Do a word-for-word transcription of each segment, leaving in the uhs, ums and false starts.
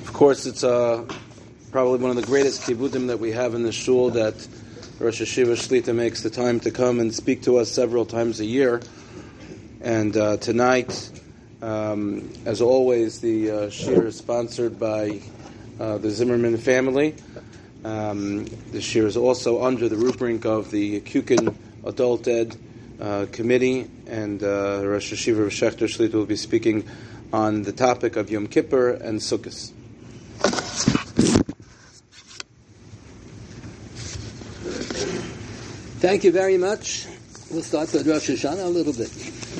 Of course, it's uh, probably one of the greatest kibbudim that we have in the shul, that Rosh Hashiva Shlita makes the time to come and speak to us several times a year. And uh, tonight, um, as always, the uh, shir is sponsored by uh, the Zimmerman family. Um, the shir is also under the rubric of the Kukin Adult Ed uh, Committee, and uh, Rosh Hashiva Shechter Shlita will be speaking on the topic of Yom Kippur and Sukkot. Thank you very much. We'll start with Rosh Hashanah a little bit.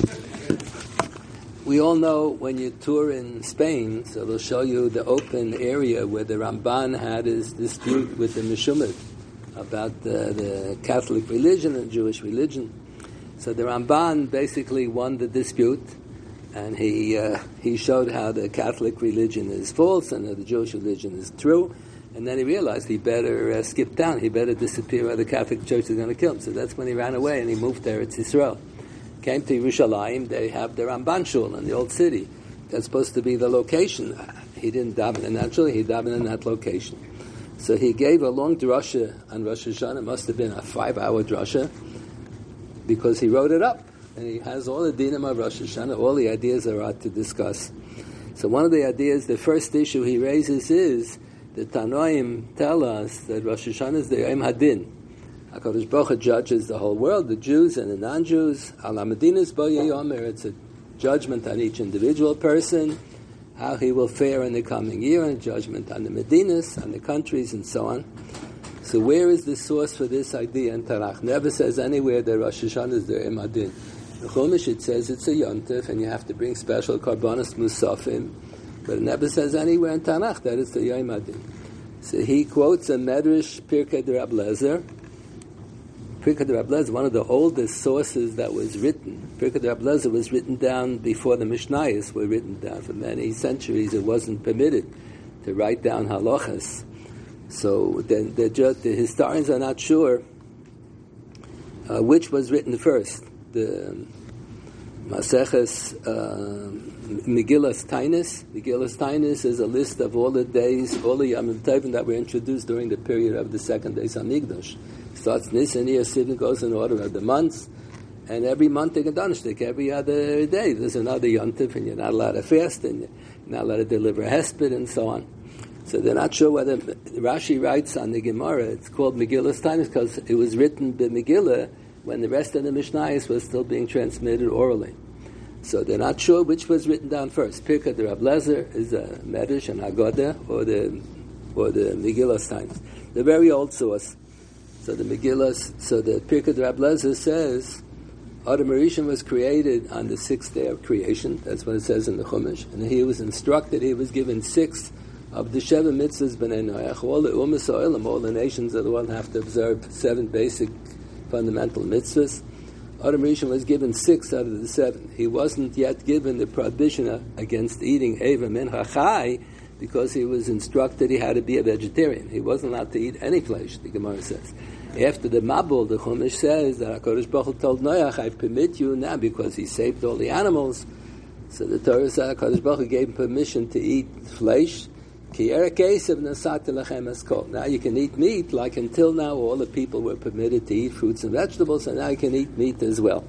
We all know when you tour in Spain, so they'll show you the open area where the Ramban had his dispute with the Meshumad about the, the Catholic religion and Jewish religion. So the Ramban basically won the dispute, and he uh, he showed how the Catholic religion is false and how the Jewish religion is true. And then he realized he better uh, skip town, he better disappear, or the Catholic Church is going to kill him. So that's when he ran away and he moved there. It's Israel. Came to Yerushalayim. They have the Ramban Shul in the old city. That's supposed to be the location. He didn't daven in that shul, he davened in that location. So he gave a long drasha on Rosh Hashanah. It must have been a five-hour drasha, because he wrote it up. And he has all the dinim of Rosh Hashanah, all the ideas are out to discuss. So one of the ideas, the first issue he raises is, the Tanoim tell us that Rosh Hashanah is the Yom Hadin. HaKadosh Baruch Hu judges the whole world, the Jews and the non-Jews. Al HaMedinas Bo Yomer, it's a judgment on each individual person, how he will fare in the coming year, and judgment on the Medinas, on the countries, and so on. So where is the source for this idea in Tanakh? Never says anywhere that Rosh Hashanah is the Yom Hadin. In Chumash it says it's a Yom Tov, and you have to bring special Karbanos Musafim. But it never says anywhere in Tanakh that it's the Yom Hadin. So he quotes a Medrash Pirkei de Rab Lezer. Pirkei de Rab Lezer, one of the oldest sources that was written. Pirkei de Rab Lezer was written down before the Mishnayos were written down. For many centuries it wasn't permitted to write down halachas. So the, the, the historians are not sure uh, which was written first. The Maseches uh, Megillas Tainis. Megillas Tainis is a list of all the days, all the Yom Tovim that were introduced during the period of the second Beis Hamikdash. Starts Nisan, Iyar, Sivan, goes in order of the months, and every month they get Donishtik, every other day there's another Yom Tov, and you're not allowed to fast, and you're not allowed to deliver a hesped, and so on. So they're not sure whether Rashi writes on the Gemara, it's called Megillas Tainis because it was written by Megillah when the rest of the Mishnayos was still being transmitted orally. So they're not sure which was written down first. Pirkei de Rab Lezer is a Medrash and Haggadah, or the or the Megillas Tainis, the very old source. So the Megillas, so the Pirkei de Rab Lezer says Adam Rishon was created on the sixth day of creation. That's what it says in the Chumash. And he was instructed. He was given six of the Sheva mitzvahs b'nei Noach. All the Umas Olam, all the nations of the world have to observe seven basic fundamental mitzvahs. Adam Rishon was given six out of the seven. He wasn't yet given the prohibition against eating Eva Mincha Chai, because he was instructed he had to be a vegetarian. He wasn't allowed to eat any flesh, the Gemara says. After the Mabul, the Chumash says that HaKadosh Baruch Hu told Noach, I permit you now, because he saved all the animals. So the Torah says HaKadosh Baruch Hu gave him permission to eat flesh. Now you can eat meat, like until now all the people were permitted to eat fruits and vegetables, and now you can eat meat as well.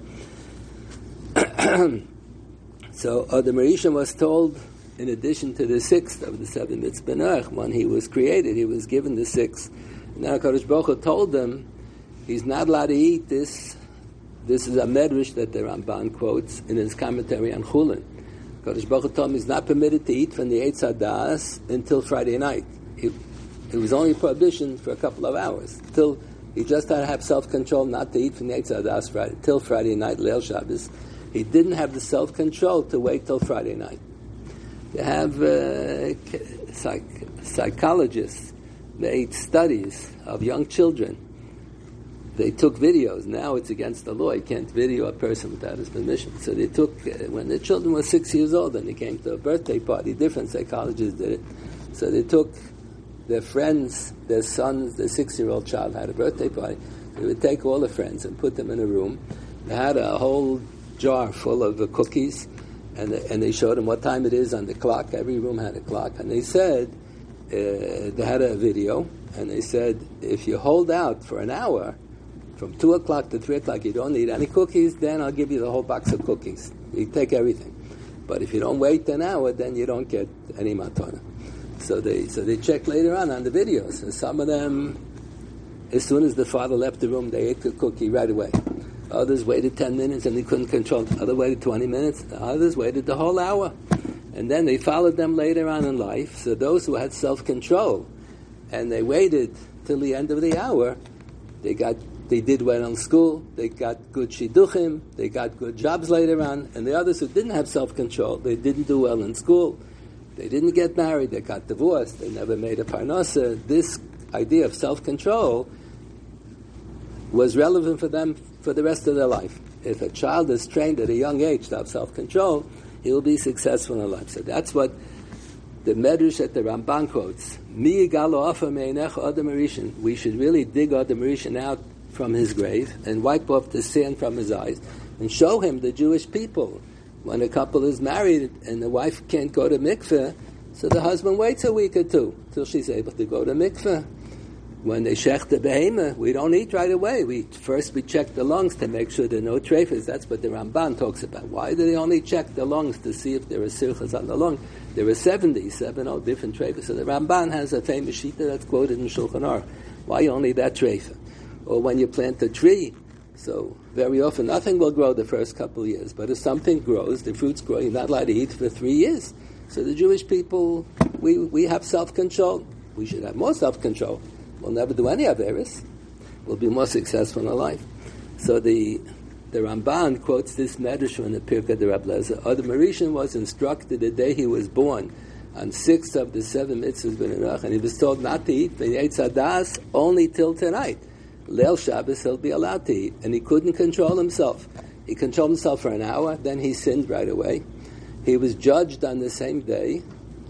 So Adam Rishon was told, in addition to the sixth of the seven mitzvah Noach, when he was created, he was given the sixth. Now HaKadosh Baruch Hu told him he's not allowed to eat this. This is a medrash that the Ramban quotes in his commentary on Chulin. HaKadosh Baruch Hu told him he's not permitted to eat from the Eitz Hadas until Friday night. It, it was only a prohibition for a couple of hours. Till he just had to have self-control not to eat from the Eitz Hadas Friday, till Friday night, Leil Shabbos. He didn't have the self-control to wait till Friday night. They have uh, psych- psychologists made studies of young children. They took videos. Now it's against the law. You can't video a person without his permission. So they took, uh, when the children were six years old and they came to a birthday party, different psychologists did it. So they took their friends, their sons, their six-year-old child had a birthday party. They would take all the friends and put them in a room. They had a whole jar full of uh, cookies, and, and they showed them what time it is on the clock. Every room had a clock. And they said, they had a video, and they said, if you hold out for an hour, from two o'clock to three o'clock, you don't need any cookies, then I'll give you the whole box of cookies. You take everything. But if you don't wait an hour, then you don't get any matana. So they so they checked later on on the videos, and some of them, as soon as the father left the room, they ate the cookie right away. Others waited ten minutes and they couldn't control it. Others waited twenty minutes. Others waited the whole hour. And then they followed them later on in life. So those who had self-control and they waited till the end of the hour, they got they did well in school, they got good shidduchim, they got good jobs later on. And the others who didn't have self-control, they didn't do well in school, they didn't get married, they got divorced, they never made a parnasa. This idea of self-control was relevant for them for the rest of their life. If a child is trained at a young age to have self-control, he will be successful in life. So that's what the Medrash at the Ramban quotes. Mi yigalo afa me'einecha Adam Rishon. We should really dig Adam Rishon out from his grave and wipe off the sand from his eyes and show him the Jewish people. When a couple is married and the wife can't go to mikveh, so the husband waits a week or two till she's able to go to mikveh. When they shech the behemah, we don't eat right away. We first we check the lungs to make sure there are no treifas. That's what the Ramban talks about. Why do they only check the lungs to see if there are sirchas on the lung? There are seventy, seven oh different treifas. So the Ramban has a famous shita that's quoted in Shulchan Aruch. Why only that treifa? Or when you plant a tree, so very often nothing will grow the first couple of years. But if something grows, the fruits grow, you're not allowed to eat for three years. So the Jewish people, we we have self-control. We should have more self-control. We'll never do any averis. We'll be more successful in our life. So the the Ramban quotes this medrash from the Pirkei de Reb Lezer. Adam Rishon was instructed the day he was born on six of the seven mitzvahs b'nerach, and he was told not to eat v'yetz hadas only till tonight. Leil Shabbos he'll be allowed to eat, and he couldn't control himself. He controlled himself for an hour, then he sinned right away. He was judged on the same day,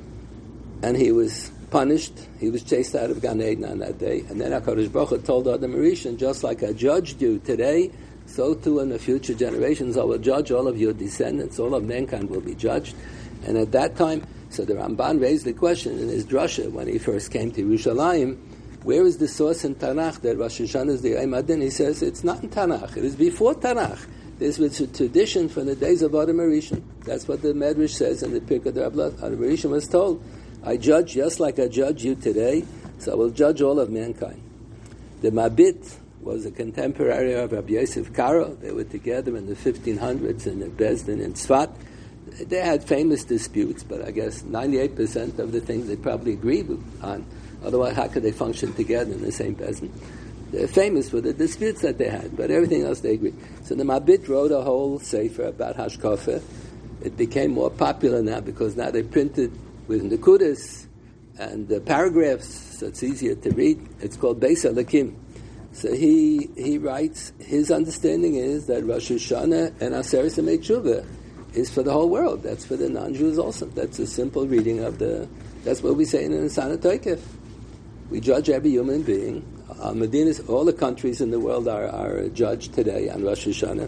and he was punished. He was chased out of Gan Eden on that day. And then HaKadosh Baruch Hu told Adam Rishon, just like I judged you today, so too in the future generations I will judge all of your descendants. All of mankind will be judged. And at that time, so the Ramban raised the question in his drasha when he first came to Yerushalayim, where is the source in Tanakh that Rosh Hashanah is the Yom Adin? He says it's not in Tanakh. It is before Tanakh. This was a tradition from the days of Adam Rishon. That's what the Medrash says in the Pirkei de Reb Lezer. Adam Rishon was told, I judge just like I judge you today, so I will judge all of mankind. The Mabit was a contemporary of Rabbi Yosef Karo. They were together in the fifteen hundreds in the Beis Din in Tzfat. They had famous disputes, but I guess ninety-eight percent of the things they probably agreed on. Otherwise, how could they function together in the same Beis Din? They're famous for the disputes that they had, but everything else they agreed. So the Mabit wrote a whole sefer about Hashkafa. It became more popular now because now they printed with Nekudas and the paragraphs, so it's easier to read. It's called Beis Elakim. So he he writes, his understanding is that Rosh Hashanah and Aseret Yemei Teshuvah is for the whole world. That's for the non-Jews also. That's a simple reading of the, that's what we say in the Nisana Toikef. We judge every human being. Uh, Medina's, all the countries in the world are, are judged today on Rosh Hashanah.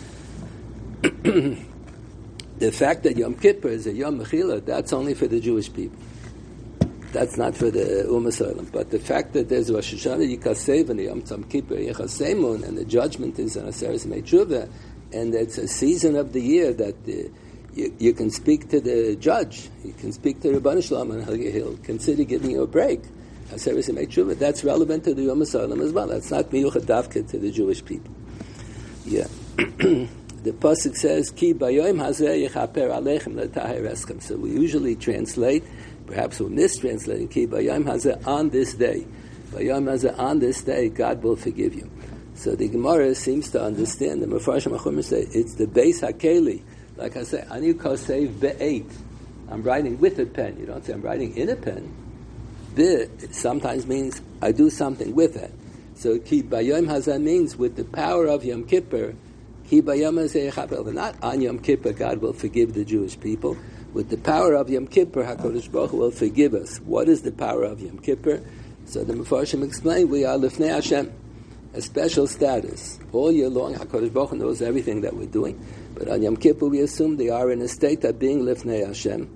The fact that Yom Kippur is a Yom Mechila, that's only for the Jewish people. That's not for the Ummah Solam. But the fact that there's Rosh Hashanah Yikasev and Yom Tzom Kippur Yechasemun, and the judgment is on Aseret Yemei Teshuvah, and it's a season of the year that uh, you, you can speak to the judge, you can speak to Rabban Shalom, and he'll, he'll consider giving you a break. Aseret Yemei Teshuvah, that's relevant to the Ummah Solam as well. That's not miyuchad davka to the Jewish people. Yeah. The pasuk says, "Ki bayoyim hazeh yechaper aleichem letaher eskem." So we usually translate, perhaps we're mistranslating, "Ki bayoyim hazeh," on this day. Bayoyim hazeh, on this day, God will forgive you. So the Gemara seems to understand. The Mefarshim HaChumra say it's the Beis Hakeli. Like I say, ani kosev be'eit. I'm writing with a pen. You don't say I'm writing in a pen. Be sometimes means I do something with it. So ki bayoyim hazeh means with the power of Yom Kippur. Not on Yom Kippur, God will forgive the Jewish people. With the power of Yom Kippur, HaKadosh Baruch Hu will forgive us. What is the power of Yom Kippur? So the Mefarshim explain, we are Lifnei Hashem, a special status. All year long, HaKadosh Baruch Hu knows everything that we're doing. But on Yom Kippur, we assume they are in a state of being Lifnei Hashem.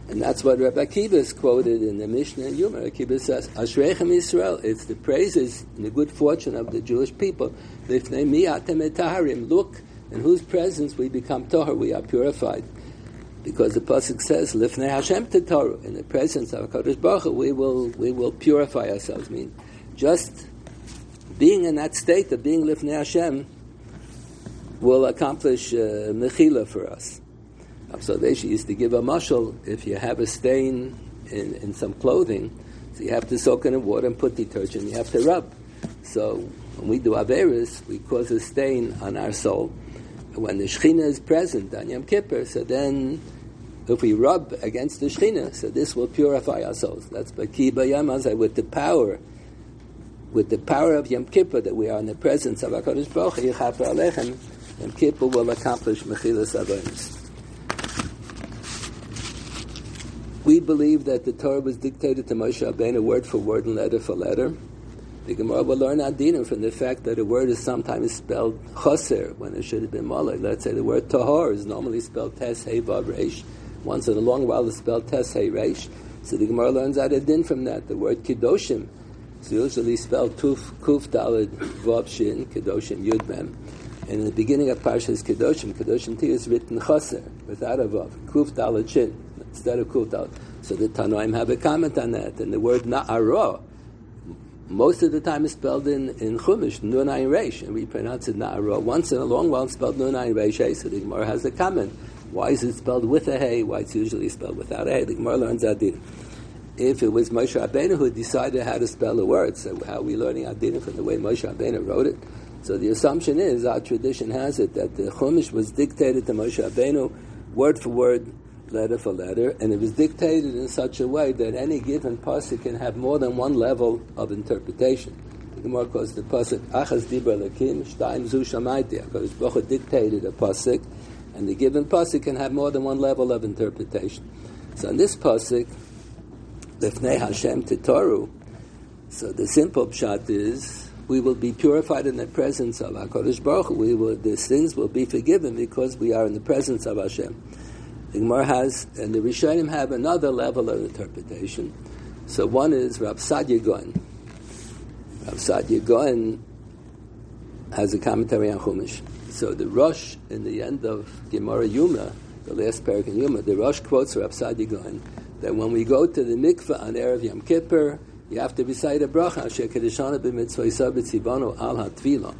And that's what Rabbi Akiva is quoted in the Mishnah in Yuma. Akiva says, Ashreichem Yisrael, it's the praises and the good fortune of the Jewish people. Lifnei mi atem etaharim, look, in whose presence we become tahor, we are purified. Because the pasuk says, Lifnei Hashem tetaru, in the presence of HaKadosh Baruch Hu, we will, we will purify ourselves. I mean, just being in that state of being Lifnei Hashem will accomplish uh, mechila for us. So they used to give a mashal, if you have a stain in, in some clothing, so you have to soak it in water and put detergent, you have to rub. So when we do Averis, we cause a stain on our soul. And when the Shechina is present on Yom Kippur, so then if we rub against the Shechina, so this will purify our souls. That's Baki Bayam Azai, with the power, with the power of Yom Kippur, that we are in the presence of HaKadosh Baruch Hu, Yichaper Alechem, Yom Kippur will accomplish Mechilas Avonos. We believe that the Torah was dictated to Moshe Rabbeinu word for word and letter for letter. The Gemara will learn Adina from the fact that a word is sometimes spelled Choser when it should have been Malay. Let's say the word Tahor is normally spelled Tes Hei Vav Reish. Once in a long while it's spelled Tes Hei Reish. So the Gemara learns Adin from that. The word Kedoshim is usually spelled Tuf Kuf Daled Vav Shin Kedoshim Yud Mem. And in the beginning of Parshas Kedoshim, Kedoshim T is written Choser without a Vav, Kuf Daled Shin instead of Kuf Daled. So the Tanoim have a comment on that. And the word Na'ara, most of the time is spelled in, in Chumash, Nun Ayin Reish, and we pronounce it Na'ara. Once in a long while it's spelled Nun Ayin Reish. So the Gemara has a comment. Why is it spelled with a Hey? Why it's usually spelled without a Hey? The Gemara learns Adin. If it was Moshe Rabbeinu who decided how to spell a word, so how are we learning Adin from the way Moshe Rabbeinu wrote it? So the assumption is, our tradition has it, that the Chumash was dictated to Moshe Rabbeinu word for word, letter for letter, and it was dictated in such a way that any given pasuk can have more than one level of interpretation. The Gemara calls the pasuk Achaz Dibra Lakim Shtaim Zu Shamaiti. HaKadosh Baruch Hu dictated a pasuk, and the given pasuk can have more than one level of interpretation. So in this pasuk, Lifnei Hashem Titaru, so the simple pshat is, we will be purified in the presence of HaKadosh Baruch Hu. We will, the sins will be forgiven because we are in the presence of Hashem. The Gemara has, and the Rishonim have another level of interpretation. So one is Rav Sadia Gaon. Rav Sadia Gaon has a commentary on Chumash. So the Rosh, in the end of Gemara Yuma, the last parak in Yuma, the Rosh quotes Rav Sadia Gaon that when we go to the mikveh on Erev Yom Kippur, you have to recite a bracha, Asher Kedeshana b'mitzvah b'tzivano al ha'tfilah.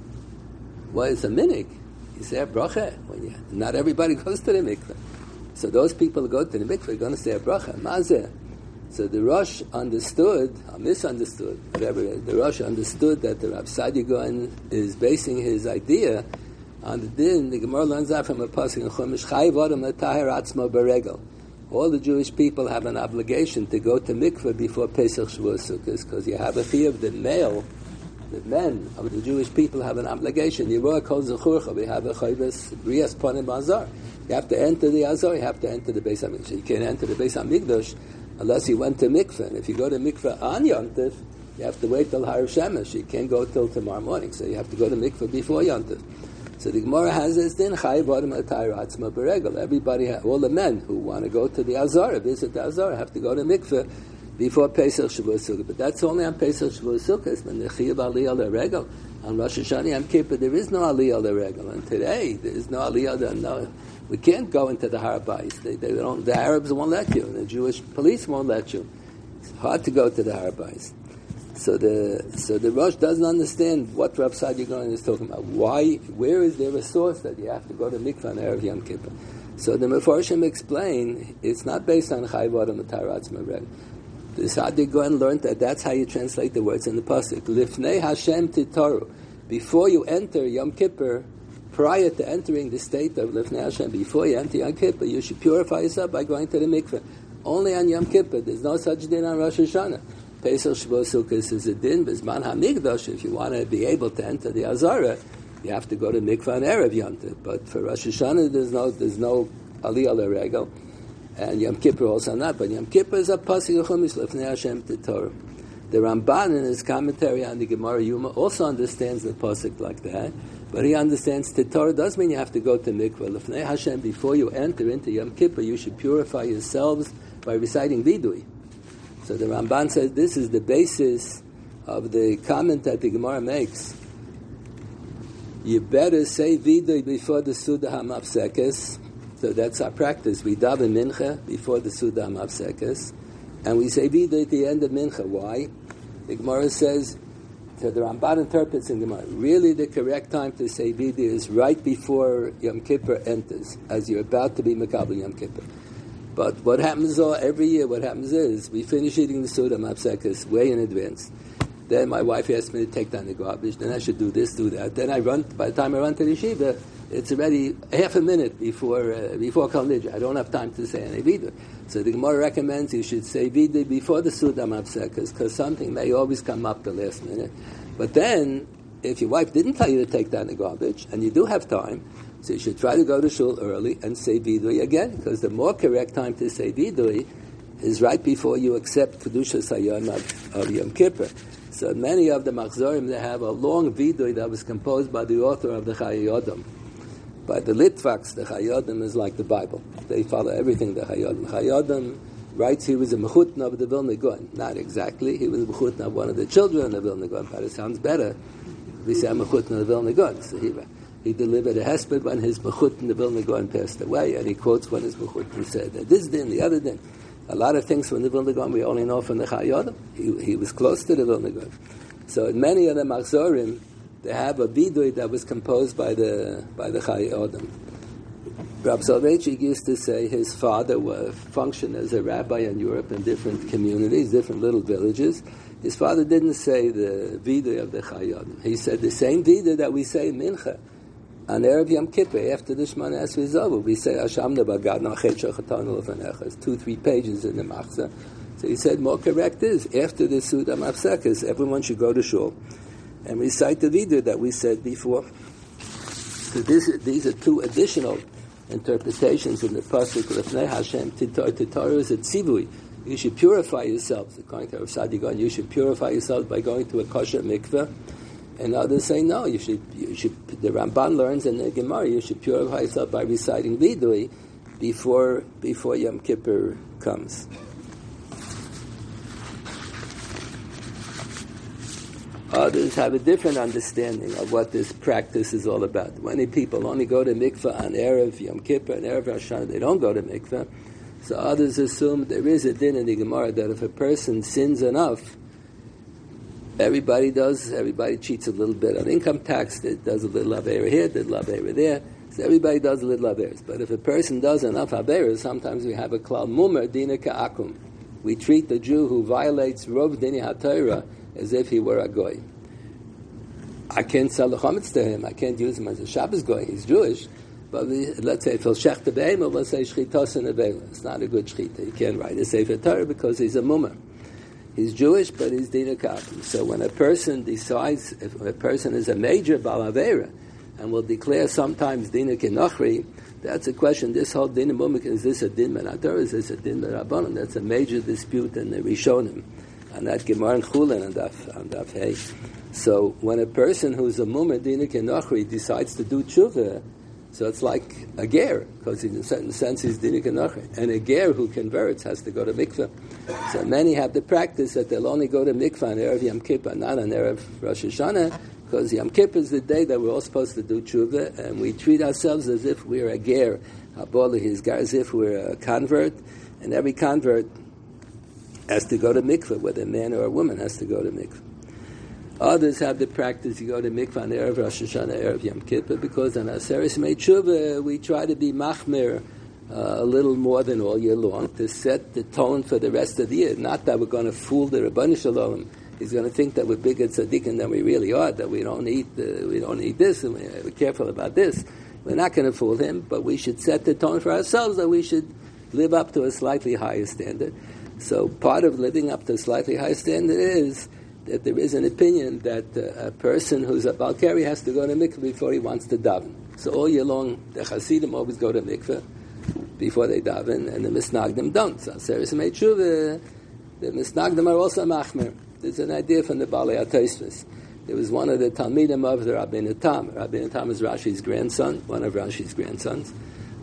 Well, it's a minig. You say a bracha. When you, not everybody goes to the mikveh. So those people who go to the mikveh are going to say a bracha. Mazeh. So the Rosh understood, or misunderstood, whatever, the Rosh understood that the Rav Sadia Gaon is basing his idea on the din. The Gemara learns that from a pasuk in Chumash, Chayiv Adam L'Taher Atzmo B'Regel. All the Jewish people have an obligation to go to mikveh before Pesach Shavuos Sukkos, because you have a fear of the male, the men of the Jewish people have an obligation. Yeruah Kol Zechurcha, we have a Chayvus Rias Panim Azar. You have to enter the Azar, you have to enter the Beis HaMikdash. You can't enter the Beis HaMikdash unless you went to mikveh. And if you go to mikveh on Yom Tov, you have to wait till Harav Shemesh. You can't go till tomorrow morning. So you have to go to mikveh before Yom Tov. So the Gemara has this din, Chayiv Adam L'Taher Atzmo B'Regel. Everybody, all the men who want to go to the Azar, visit the Azar, have to go to mikveh before Pesach Shavuos Sukkot. But that's only on Pesach Shavuos Sukkot. When the Chayiv Aliyah L'Regel, on Rosh Hashanah Yom Kippur, there is no Aliyah L'Regel. And today, there is no Aliyah, no, we can't go into the Har Bayis. They, they don't, the Arabs won't let you, and the Jewish police won't let you. It's hard to go to the Har Bayis. So the so the Rosh doesn't understand what Rav Sadia Gaon is talking about. Why? Where is there a source that you have to go to mikveh on Erev Yom Kippur? So the Mefarshim explain it's not based on Chayiv Adam L'Taher Atzmo B'Regel. The Sadia Gaon learned that that's how you translate the words in the pasuk. Lifnei Hashem Titaru. Before you enter Yom Kippur, prior to entering the state of Lifnei Hashem, before you enter Yom Kippur, you should purify yourself by going to the mikveh. Only on Yom Kippur. There's no such din on Rosh Hashanah. Pesach Shavuos Sukkos is a din, B'zman HaMikdash. If you want to be able to enter the Azara, you have to go to mikveh on Erev Yom Tov. But for Rosh Hashanah, there's no there's no Aliyah L'Regel, and Yom Kippur also not. But Yom Kippur is a pasuk of Chumash Lifnei Hashem Titaru. The Ramban in his commentary on the Gemara Yuma also understands the pasuk like that, but he understands Titaru does mean you have to go to mikveh. Lifnei Hashem, before you enter into Yom Kippur, you should purify yourselves by reciting Vidui. So the Ramban says this is the basis of the comment that the Gemara makes. You better say Vidui before the Suda HaMapsekes. So that's our practice. We daven Mincha before the Suda HaMapsekes. And we say Vidui at the end of Mincha. Why? The Gemara says, so the Ramban interprets in the Gemara, really the correct time to say Vidui is right before Yom Kippur enters, as you're about to be Mekabel Yom Kippur. But what happens all, every year, what happens is, we finish eating the Suda HaMapsekes way in advance. Then my wife asks me to take down the garbage. Then I should do this, do that. Then I run, by the time I run to the yeshiva, it's already half a minute before uh, before Kol Nidra. I don't have time to say any Vidui. So the Gemara recommends you should say Vidui before the Suda HaMapsekes, because something may always come up the last minute. But then, if your wife didn't tell you to take down the garbage, and you do have time, so you should try to go to shul early and say Vidui again, because the more correct time to say Vidui is right before you accept Kedushas Hayom of, of Yom Kippur. So many of the Machzorim, they have a long Vidui that was composed by the author of the Chayei Odom. By the Litvaks, the Chayei Odom is like the Bible. They follow everything the Chayei Odom. Chayei Odom writes he was a Mechutna of the Vilna Gaon. Not exactly. He was a Mechutna of one of the children of the Vilna Gaon, but it sounds better. We say a Mechutna of the Vilna Gaon. So he, he delivered a hesped when his Mechutna the Vilna Gaon passed away, and he quotes when his Mechutna said that this din, the other din. A lot of things from the Vilna Gaon we only know from the Chayei Odom. He, he was close to the Vilna Gaon. So in many of the Machzorim, they have a Vidui that was composed by the by the Chayei Odom. Rab Soloveitchik used to say his father was, functioned as a rabbi in Europe in different communities, different little villages. His father didn't say the Vidui of the Chayei Odom. He said the same Vidui that we say in Mincha. On Erev Yom Kippur, after the Shemona Esrei is over, we say Hashamna Bagad Nachet Shachatanu Lefanecha. Two, three pages in the Machzah. So he said, more correct is, after the Suda HaMapsekes, everyone should go to shul and recite the Vidui that we said before. So this, these are two additional interpretations in the pasuk Lefnei Hashem Titor. Titor is a tzivui. You should purify yourselves. According to Rav Sadigan, you should purify yourselves by going to a kosher mikveh. And others say no. You should. You should. The Ramban learns in the Gemara. You should purify yourself by reciting Vidui before before Yom Kippur comes. Others have a different understanding of what this practice is all about. Many people only go to mikveh on Erev Yom Kippur and Erev Rosh Hashanah. They don't go to mikveh. So others assume there is a din in the Gemara that if a person sins enough, everybody does, everybody cheats a little bit on income tax, that does a little avera here, did avera there. So everybody does a little averas. But if a person does enough averas, sometimes we have a klal mumer dina ka'akum. We treat the Jew who violates rov dini haTorah as if he were a goy. I can't sell the chametz to him. I can't use him as a Shabbos goy. He's Jewish. But we, let's say if he'll shech the be'ema, we'll say shchitos in avela. It's not a good shchita. He can't write a sefer Torah because he's a mumer. He's Jewish, but he's dina ka'akum. So when a person decides, if a person is a major bal avera, and will declare sometimes dina kenochri, that's a question. This whole din mumik, is this a din men Torah? Is this a din men rabbanon? That's a major dispute in the Rishonim, and that Gemara and Chulin and Daf and Daf Hey. So when a person who's a mumik dina kenochri decides to do tshuva, so it's like a ger, because in a certain sense he's dina kenochri, and a ger who converts has to go to mikveh. So many have the practice that they'll only go to mikveh on Erev Yom Kippur, not on Erev Rosh Hashanah, because Yom Kippur is the day that we're all supposed to do tshuva, and we treat ourselves as if we're a ger, as if we're a convert, and every convert has to go to mikveh, whether a man or a woman has to go to mikveh. Others have the practice to go to mikveh on Erev Rosh Hashanah, Erev Yom Kippur, because on Aseres Mei Tshuva we try to be machmir uh, a little more than all year long to set the tone for the rest of the year. Not that we're going to fool the Rabbanu Shalom. He's going to think that we're bigger tzaddikim than we really are, that we don't eat uh, we don't eat this, and we're careful about this. We're not going to fool him, but we should set the tone for ourselves that we should live up to a slightly higher standard. So part of living up to a slightly higher standard is that there is an opinion that uh, a person who's a Balkari has to go to mikveh before he wants to daven. So all year long, the Hasidim always go to mikveh before they daven, and the Misnagdim don't. So Aseres Mei Tshuva, the Misnagdim are also machmer. There's an idea from the Balei HaTosfos. There was one of the Talmidim of the Rabbeinu Tam. Rabbeinu Tam is Rashi's grandson, one of Rashi's grandsons.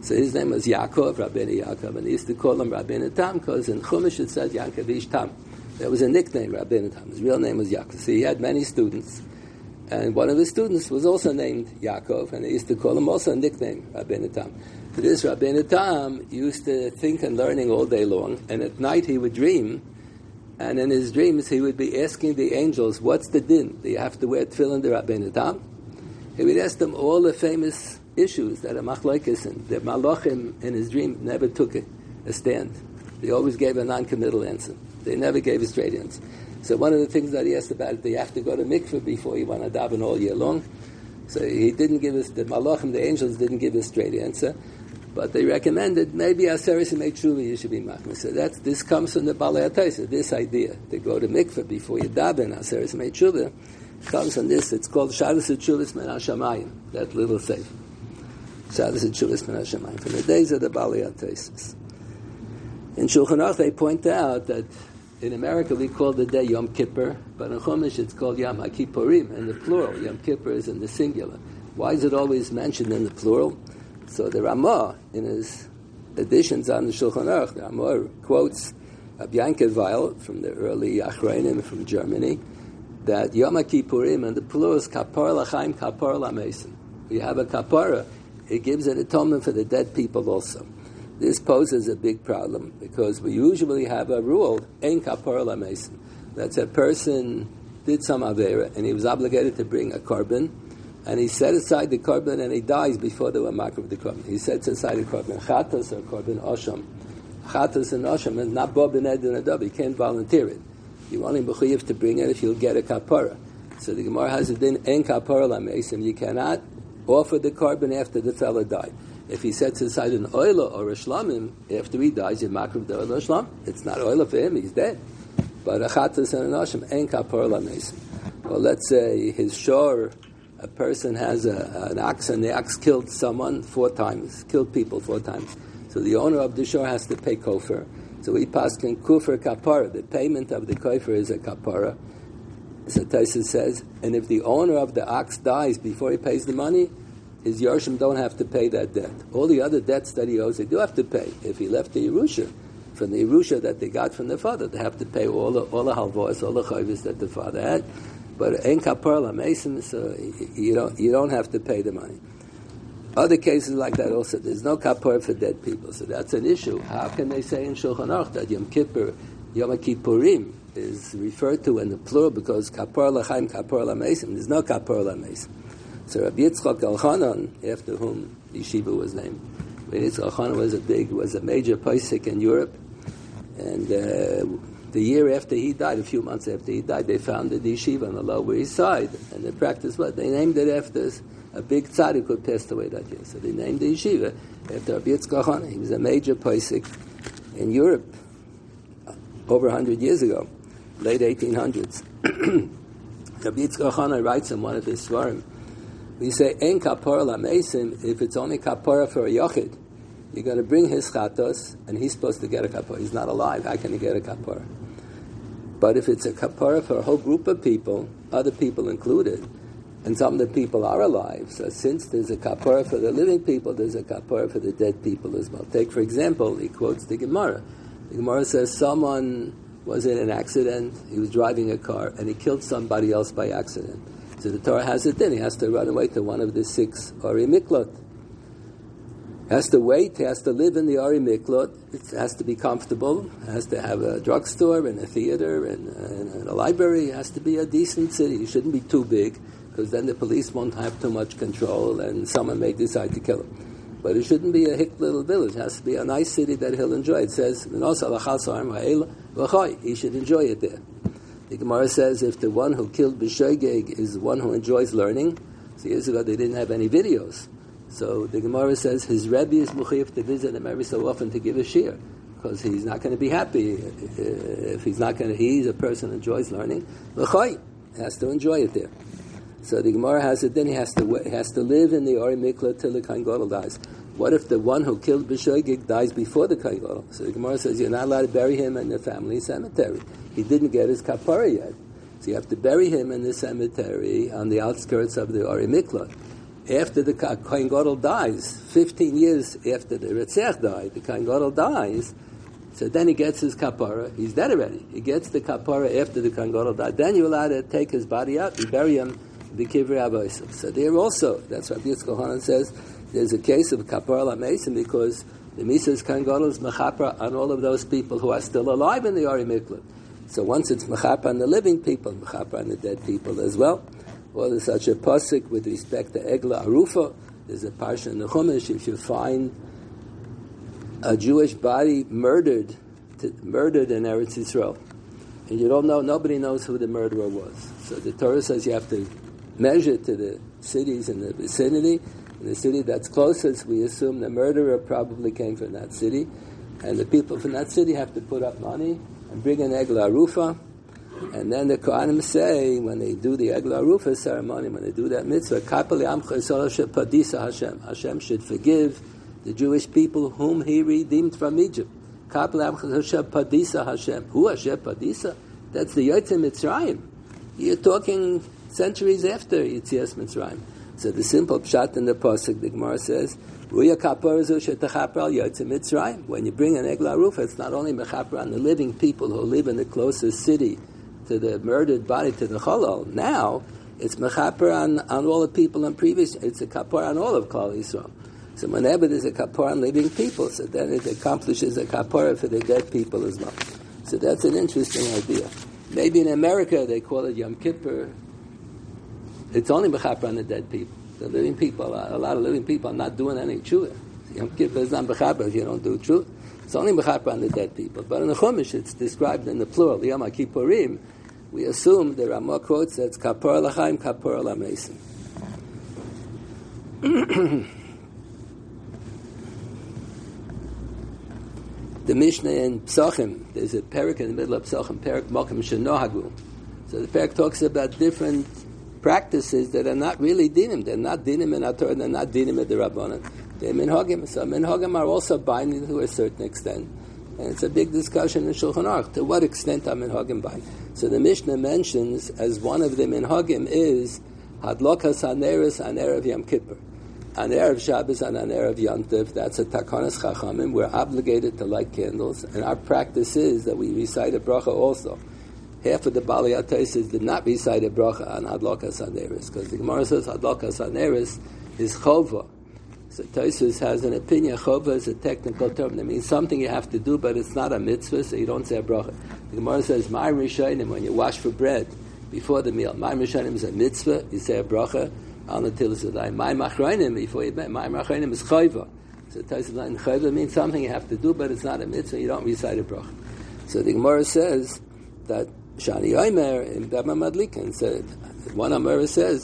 So his name was Yaakov, Rabbeinu Yaakov, and they used to call him Rabbeinu Tam because in Chumash it said Yaakov Ish Tam. That was a nickname, Rabbeinu Tam. His real name was Yaakov. So he had many students, and one of his students was also named Yaakov, and they used to call him also a nickname, Rabbeinu Tam. So this Rabbeinu Tam used to think and learning all day long, and at night he would dream, and in his dreams he would be asking the angels, what's the din? Do you have to wear tefillin to Rabbeinu Tam? He would ask them all the famous issues that are machlokes, and the malachim in his dream never took a, a stand. They always gave a non-committal answer. They never gave a straight answer. So one of the things that he asked about, do you have to go to mikveh before you want to daven all year long? So he didn't give us, the malachim, the angels didn't give a straight answer, but they recommended maybe aseres and tshuva you should be machmir. So that's, this comes from the Balei HaTosfos, this idea, to go to mikveh before you daven, aseres and tshuva, comes from this. It's called Shadas HaTshuvas Min HaShamayim, that little sefer. Shadas HaTshuvas Min HaShamayim, from the days of the Balei HaTosfos. In Shulchan Aruch they point out that in America we call the day Yom Kippur, but in Chumash it's called Yom HaKippurim, in the plural. Yom Kippur is in the singular. Why is it always mentioned in the plural? So the Ramah, in his editions on the Shulchan Aruch, the Ramah quotes Rabbi Yankel Weil from the early Achronim from Germany, that Yom HaKippurim, and the plural is Kapar L'chaim, Kapar L'Mesim. We have a kapara, it gives an atonement for the dead people also. This poses a big problem, because we usually have a rule, Ein Kapar L'Mesim. That's a person did some Avera, and he was obligated to bring a korban, and he set aside the korban, and he dies before the Wamak of the korban. He sets aside the korban, Chatas or korban Osham. Chatas and Osham, and not Bob and Ed and Adab, he can't volunteer it. You only mechuyev to bring it if you'll get a kapara. So the Gemara has a din en kapara l'mesim. You cannot offer the korban after the fellow died. If he sets aside an oila or a shlamim after he dies, you makriv the oila shlam. It's not oila for him; he's dead. But a chatas and an osham en kapara l'mesim. Well, let's say his shor, a person has a, an ox, and the ox killed someone four times, killed people four times. So the owner of the shor has to pay kofar. So we paskin kufar kapara. The payment of the kofar is a kapara. So Tosfos says, and if the owner of the ox dies before he pays the money, his Yorshim don't have to pay that debt. All the other debts that he owes, they do have to pay. If he left the Yerusha, from the Yerusha that they got from the father, they have to pay all the all the halvos, all the chayvus that the father had. But en kapara l'mesim, so you don't you don't have to pay the money. Other cases like that also, there's no kapara for dead people, so that's an issue. How can they say in Shulchan Aruch that Yom Kippur, Yom HaKippurim is referred to in the plural because kapara l'chaim, kapara l'mesim? There's no kapara l'mesim. So Rabbi Yitzchak Elchanan, after whom the yeshiva was named, Rabbi Yitzchak Elchanan was a big, was a major posek in Europe, and uh, the year after he died, a few months after he died, they founded the yeshiva on the Lower East Side, and they practiced what? They named it after a big tzaddik who passed away that year. So they named the yeshiva after Rabbi Yitzchak Elchanan. He was a major posek in Europe over a hundred years ago, late eighteen hundreds. Rabbi Yitzchak Elchanan writes in one of his svarim, we say, Ein kapara l'mesim, if it's only kapara for a yochid, you're going to bring his chatos, and he's supposed to get a kapara. He's not alive. How can he get a kapara? But if it's a kapara for a whole group of people, other people included, and some of the people are alive, so since there's a kapara for the living people, there's a kapara for the dead people as well. Take, for example, he quotes the Gemara. The Gemara says someone was in an accident, he was driving a car, and he killed somebody else by accident. So the Torah has it in. He has to run away to one of the six Ari Miklot. He has to wait. He has to live in the Ari Miklot. It has to be comfortable. He has to have a drugstore and a theater and, and a library. It has to be a decent city. It shouldn't be too big, because then the police won't have too much control and someone may decide to kill him. But it shouldn't be a hick little village. It has to be a nice city that he'll enjoy. It says, he should enjoy it there. The Gemara says if the one who killed B'Shogeg is the one who enjoys learning, so years ago they didn't have any videos. So the Gemara says his Rebbe is muchiyv to visit him every so often to give a shir, because he's not going to be happy if he's not going to, he's a person who enjoys learning. L'chai, he has to enjoy it there. So the Gemara has it, then he has to he has to live in the Ori Mikla till the Kohen Gadol dies. What if the one who killed B'Shogeg dies before the Kohen Gadol? So the Gemara says you're not allowed to bury him in the family cemetery. He didn't get his kapara yet. So you have to bury him in the cemetery on the outskirts of the Ori Mikla. after the Kohen Gadol dies, fifteen years after the Ritzach died, the Kohen Gadol dies, so then he gets his kapara. He's dead already. He gets the kapara after the Kohen Gadol died. Then you're allowed to take his body out and bury him in the Kivrei Avosim. So there also, that's what Yitzchak Hanan says, there's a case of kapara l'mesim because the Mises Kohen Gadol is mechaper on all of those people who are still alive in the Ari Miklat. So once it's mechaper on the living people, mechaper on the dead people as well. Or there's such a pasuk with respect to Egla Arufa. There's a parsha in the Chumash. If you find a Jewish body murdered, to, murdered in Eretz Yisrael, and you don't know, nobody knows who the murderer was. So the Torah says you have to measure to the cities in the vicinity. In the city that's closest, we assume the murderer probably came from that city, and the people from that city have to put up money and bring an Egla Arufa. And then the Kohanim say, when they do the Egla Arufa ceremony, when they do that mitzvah, Hashem, Hashem should forgive the Jewish people whom He redeemed from Egypt. Padisa Hashem. Who Hashem Padisa? That's the Yotzei Mitzrayim. You're talking centuries after Yetzias Mitzrayim. So the simple pshat in the pasuk, the Gemara says, Ruya kapar zu shetachaper al Yotzei Mitzrayim. When you bring an Egla Arufa, it's not only mechaper on the living people who live in the closest city to the murdered body, to the cholol. Now, it's mechaper on, on all the people in previous, it's a kapar on all of Klal Yisrael. So whenever there's a kapar on living people, so then it accomplishes a kapara for the dead people as well. So that's an interesting idea. Maybe in America they call it Yom Kippur. It's only mechaper on the dead people. The living people, a lot of living people are not doing any tshuva. Yom Kippur is not mechaper if you don't do tshuva. It's only mechaper on the dead people. But in the Chumash, it's described in the plural, Yom HaKippurim. We assume the Ramah quotes that's kapara l'chaim, kapara l'mesim. The Mishnah in Psachim, there's a parak in the middle of Psachim, parak Mokim Shenohagu. So the parak talks about different practices that are not really dinim. They're not dinim in Torah, they're not dinim in the Rabbanan. They're minhagim. So minhagim are also binding to a certain extent. And it's a big discussion in Shulchan Aruch. To what extent are minhagim binding? So the Mishnah mentions as one of the minhagim is Hadlokas Haneres on Erev Yom Kippur. On Erev Shabbos and on Erev Yom Tov, that's a Takanas Chachamim. We're obligated to light candles. And our practice is that we recite a bracha also. Half of the Bali Ataisis did not recite a bracha on Hadlokas Haneres, because the Gemara says Hadlokas Haneres is chova. So Taisus has an opinion. Chova is a technical term. That means something you have to do, but it's not a mitzvah, so you don't say a bracha. The Gemara says, Ma'im Rishonim, when you wash for bread before the meal, Ma'im Rishonim is a mitzvah, you say a bracha, al natilas yadayim. Ma'im Achronim, before you Ma'im Achronim is chayva. So Taisus line chayva means something you have to do, but it's not a mitzvah, you don't recite a bracha. So the Gemara says that Shani Yomer in Bama Madlikin said, one Amora says,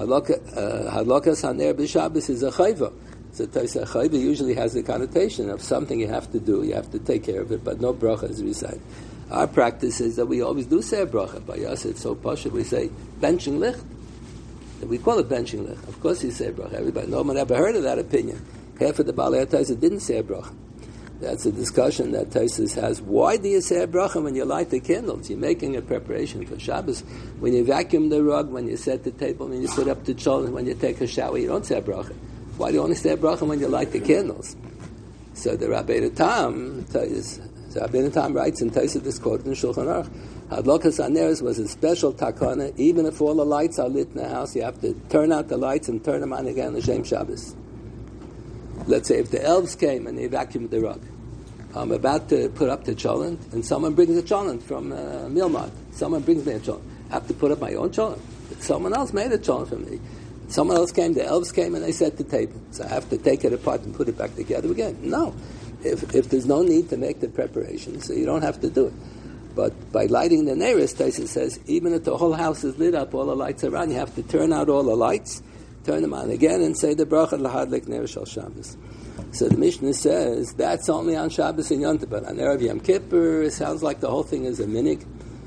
Hadlokas Haner b'Shabbos is a chayva. So Taisa Chayva usually has the connotation of something you have to do, you have to take care of it, but no bracha is recited. Our practice is that we always do say a bracha. By us it's so posh, we say benching licht. We call it benching licht. Of course you say a bracha. Everybody, no one ever heard of that opinion. Half of the Balei Taisa didn't say a bracha. That's a discussion that Taisus has. Why do you say a bracha when you light the candles? You're making a preparation for Shabbos. When you vacuum the rug, when you set the table, when you sit up to cholent, when you take a shower, you don't say a bracha. Why do you only say a bracha when you light the candles? So the Rabbeinu Tam, so Rabbeinu Tam writes in Taisus this quote in Shulchan Aruch, Hadlokas Haneres was a special takana. Even if all the lights are lit in the house, you have to turn out the lights and turn them on again l'shem Shabbos. Let's say if the elves came and they vacuumed the rug. I'm about to put up the cholent, and someone brings a cholent from uh, Milmad. Someone brings me a cholent. I have to put up my own cholent. Someone else made a cholent for me. Someone else came, the elves came, and they set the table. So I have to take it apart and put it back together again. No. If if there's no need to make the preparation, so you don't have to do it. But by lighting the Neiris, Tyson says, even if the whole house is lit up, all the lights are on, you have to turn out all the lights, turn them on again, and say the bracha l'hadlik ner shel Shabbos. So the Mishnah says that's only on Shabbos and Yom Tov, but on Erev Yom Kippur, it sounds like the whole thing is a minig.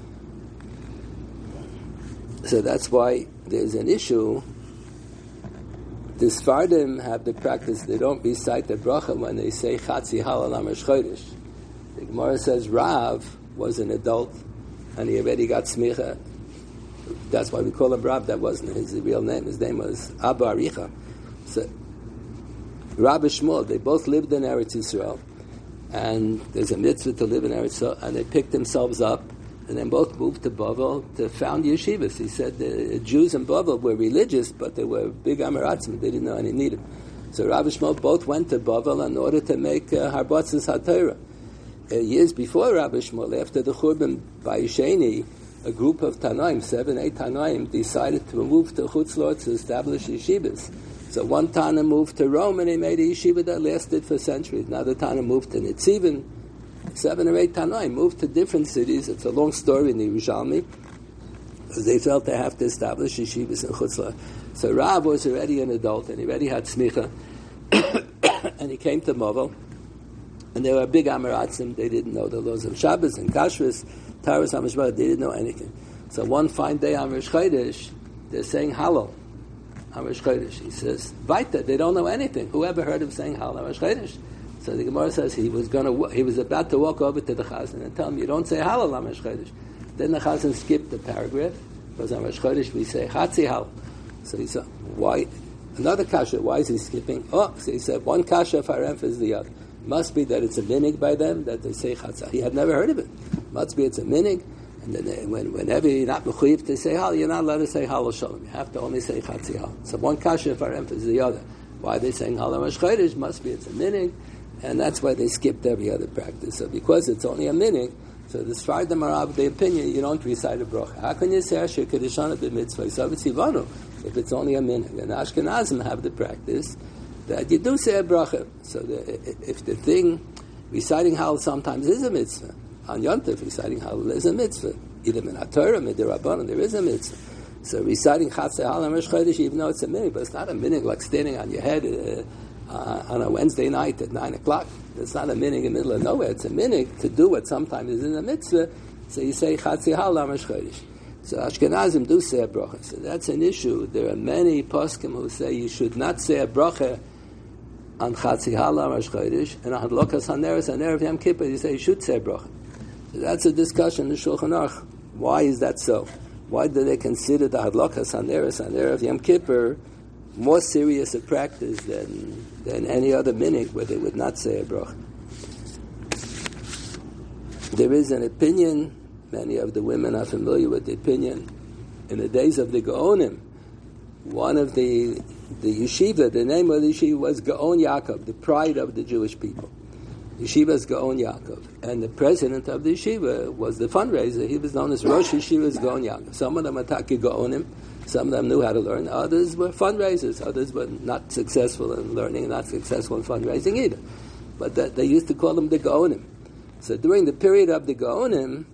So that's why there's an issue. The Sfardim have the practice, they don't recite the bracha when they say Chatzi Halal Amar Chodesh. The Gemara says Rav was an adult, and he already got smicha. That's why we call him Rav. That wasn't his real name. His name was Abba Aricha. So, Rabbi Shmuel, they both lived in Eretz Yisrael, and there's a mitzvah to live in Eretz Yisrael, and they picked themselves up, and then both moved to Bavel to found yeshivas. He said the Jews in Bavel were religious, but they were big Amaratzim. They didn't know any need. So Rabbi Shmuel both went to Bavel in order to make uh, Harbatzas HaTorah. Uh, years before Rabbi Shmuel, after the Churban by Yisheni, a group of Tanoim, seven, eight Tanoim, decided to move to Chutz La'aretz to establish yeshivas. So one Tana moved to Rome, and he made a yeshiva that lasted for centuries. Another Tana moved to Nitzivin. Seven or eight Tanoim moved to different cities. It's a long story in the Yerushalmi, because they felt they have to establish yeshivas in Chutz La'aretz. So Rav was already an adult, and he already had smicha, and he came to Movel, and they were big Amaratzim. They didn't know the laws of Shabbos and Kashrus, Taras HaMishpat. They didn't know anything. So one fine day on Rosh Chodesh, they're saying Hallel on Rosh Chodesh. He says, Vaita, they don't know anything. Who ever heard of saying Hallel on Rosh Chodesh? So the Gemara says he was going to, he was about to walk over to the Chazan and tell him, you don't say Hallel on Rosh Chodesh. Then the Chazan skipped the paragraph, because on Rosh Chodesh we say Chatzi Hallel. So he said, why? Another kasha, why is he skipping? Oh, so he said, one kasha farem is the other. Must be that it's a minig by them, that they say Chatzah. He had never heard of it. Must be it's a minig, and then they, when, whenever you're not mechuyev to say hal, you're not allowed to say hal shalom. You have to only say Chatzi hal. So one kasha farem is the other. Why are they saying hal Rosh Chodesh? Must be it's a minig, and that's why they skipped every other practice. So because it's only a minig, so the Sfardim are of the opinion you don't recite a bracha. How can you say Asher Kedishana b'mitzvah? So it's Ivanu, if it's only a minhag. And Ashkenazim have the practice that you do say a bracha. So the, if the thing, reciting Hal sometimes is a mitzvah, on Yontif reciting Hal is a mitzvah. Either min HaTorah, min D'Rabbanan, there is a mitzvah. So reciting Chatzei Hal on Rosh Chodesh, even though it's a minhag, but it's not a minhag like standing on your head uh, uh, on a Wednesday night at nine o'clock. It's not a minhag in the middle of nowhere. It's a minhag to do what sometimes is in a mitzvah. So you say Chatzi Hal on Rosh Chodesh. So Ashkenazim do say a bracha. So that's an issue. There are many poskim who say you should not say a bracha on Chatzi Hal on Rosh Chodesh, and on Hadlokas Haneres and Erev Yom Kippur you say you should say a bracha. So that's a discussion in the Shulchan Aruch. Why is that so? Why do they consider the Hadlokas Haneres and Erev Yom Kippur more serious a practice than than any other minhag where they would not say a bracha? There is an opinion, many of the women are familiar with the opinion, in the days of the Gaonim, one of the the yeshiva, the name of the yeshiva was Gaon Yaakov, the pride of the Jewish people. Yeshiva's Gaon Yaakov. And the president of the yeshiva was the fundraiser. He was known as Rosh Yeshiva's Gaon Yaakov. Some of them attacked Gaonim. Some of them knew how to learn. Others were fundraisers. Others were not successful in learning, not successful in fundraising either. But that, they used to call them the Gaonim. So during the period of the Gaonim,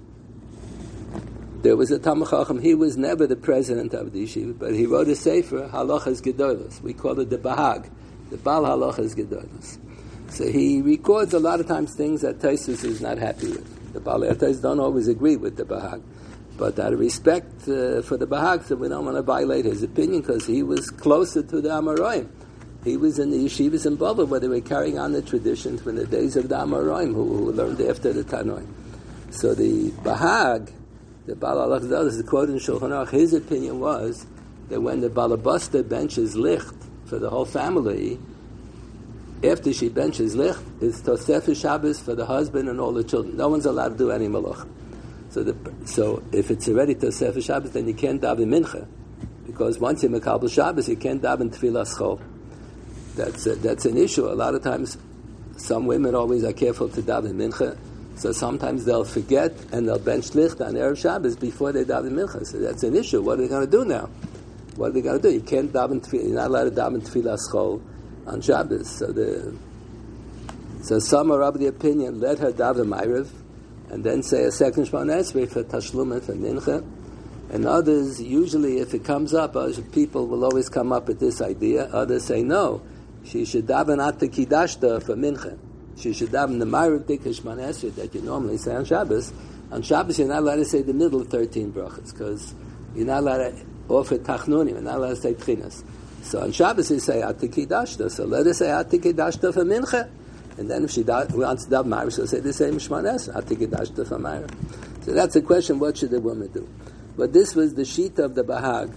there was a Talmid Chacham. He was never the president of the yeshiva, but he wrote a sefer, Halachas Gedolos. We call it the Bahag, the Baal Halachas Gedolos. So he records a lot of times things that Tosfos is not happy with. The Baal Tosfos don't always agree with the Bahag. But out of respect uh, for the Bahag, so we don't want to violate his opinion, because he was closer to the Amoraim. He was in the yeshivas in Bavel, where they were carrying on the traditions from the days of the Amoraim, who, who learned after the Tanoim. So the Bahag, the Baal Halachas Gedolos, is quoted in Shulchan Aruch. His opinion was that when the Balabasta benches licht for the whole family, after she benches licht, it's Tosefes Shabbos for the husband and all the children. No one's allowed to do any malach. So, the, so if it's already Tosefes Shabbos, then you can't daven mincha, because once you're Mekabel Shabbos, you can't daven Tfilas Chol. That's a, that's an issue. A lot of times, some women always are careful to daven mincha, so sometimes they'll forget and they'll bench licht on Erev Shabbos before they daven mincha. So that's an issue. What are they going to do now? What are they going to do? You can't daven. You're not allowed to daven Tfilas Chol on Shabbos. So the so some are of the opinion, let her daven Ma'ariv, and then say a second Shemona Esrei for Tashlum and for Mincha. And others, usually if it comes up, people will always come up with this idea. Others say no, she should daven at the Kiddashta for Mincha. She should daven the Ma'ariv Dikah Shemona Esrei that you normally say on Shabbos. On Shabbos you're not allowed to say the middle thirteen brachas, because you're not allowed to offer Tachnunim, you're not allowed to say Tchinas. So on Shabbos you say at the Kiddashta, so let her say at the Kiddashta for Mincha. And then if she da- wants to daven Ma'ariv, she'll say the same Shemona Esrei, at the Kiddashta for Ma'ariv. So that's the question, what should the woman do? But this was the sheet of the Bahag,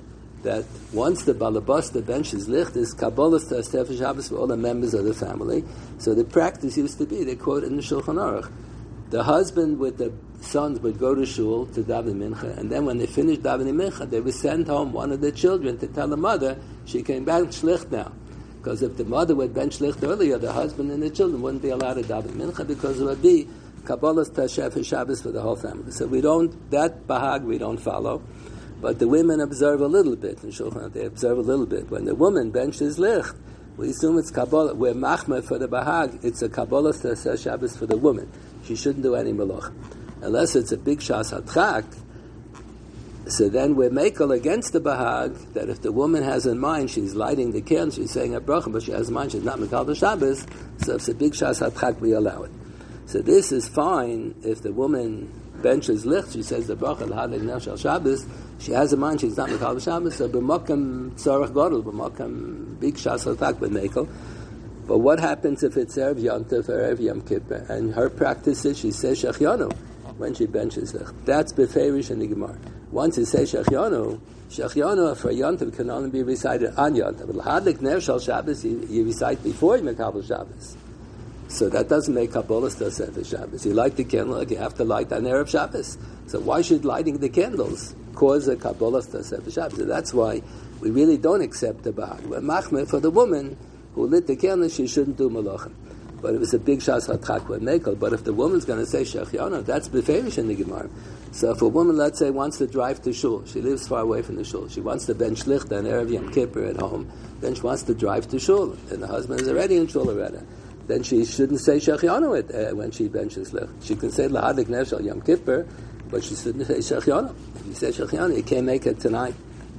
that once the balabasta benches licht is Kabbalah's to Sefer Shabbos for all the members of the family. So the practice used to be, they quote in the Shulchan Aruch, the husband with the sons would go to shul to daven mincha, and then when they finished davening mincha, they would send home one of the children to tell the mother she came back shlicht now. Because if the mother would ben shlicht earlier, the husband and the children wouldn't be allowed to daven mincha because it would be Kabbalah's Tashefer Shabbos for the whole family. So we don't, that bahag we don't follow. But the women observe a little bit in Shulchan. They observe a little bit. When the woman benches licht, we assume it's Kabbalah. We're machmer for the bahag. It's a Kabbalah Tashefer Shabbos for the woman. She shouldn't do any malach. Unless it's a big shas hatchak, so then we're makel against the bahag, that if the woman has in mind, she's lighting the candle, she's saying a bracha, but she has in mind she's not mekal the Shabbos, so if it's a big shas hatchak, we allow it. So this is fine if the woman benches licht, she says the bracha, l'hadlik nefesh Shabbos, she has in mind she's not mekal the Shabbos, so b'mokam tzorach gadol, b'mokam big shas hatchak, with mekel. But what happens if it's Erev Yom Tov or Erev Yom Kippur? And her practice is she says Shechianu when she benches licht. That's beferish in the Gemara. Once you say Shechianu, Shechianu for Yom Tov can only be recited on Yom Tov. L'hadlik ner shel Shabbos, you, you recite before you make Kabbalah Shabbos. So that doesn't make Kabbalah Tashefer Shabbos. You light the candle, like you have to light on Erev Shabbos. So why should lighting the candles cause a Kabbalah Tashefer Shabbos? So that's why we really don't accept the bahag. We're machmer for the woman who lit the candle, she shouldn't do malachim. But if it's a big shas hatchak with mekel, but if the woman's going to say shechianu, that's beferish in the Gemara. So if a woman, let's say, wants to drive to shul, she lives far away from the shul, she wants to ben shlicht on Erev Yom Kippur at home, then she wants to drive to shul, and the husband is already in shul already. Then she shouldn't say shechianu uh, when she benches licht. She can say lahadlik ner shel Yom Kippur, but she shouldn't say shechianu. If you say shechianu, you can't make it tonight.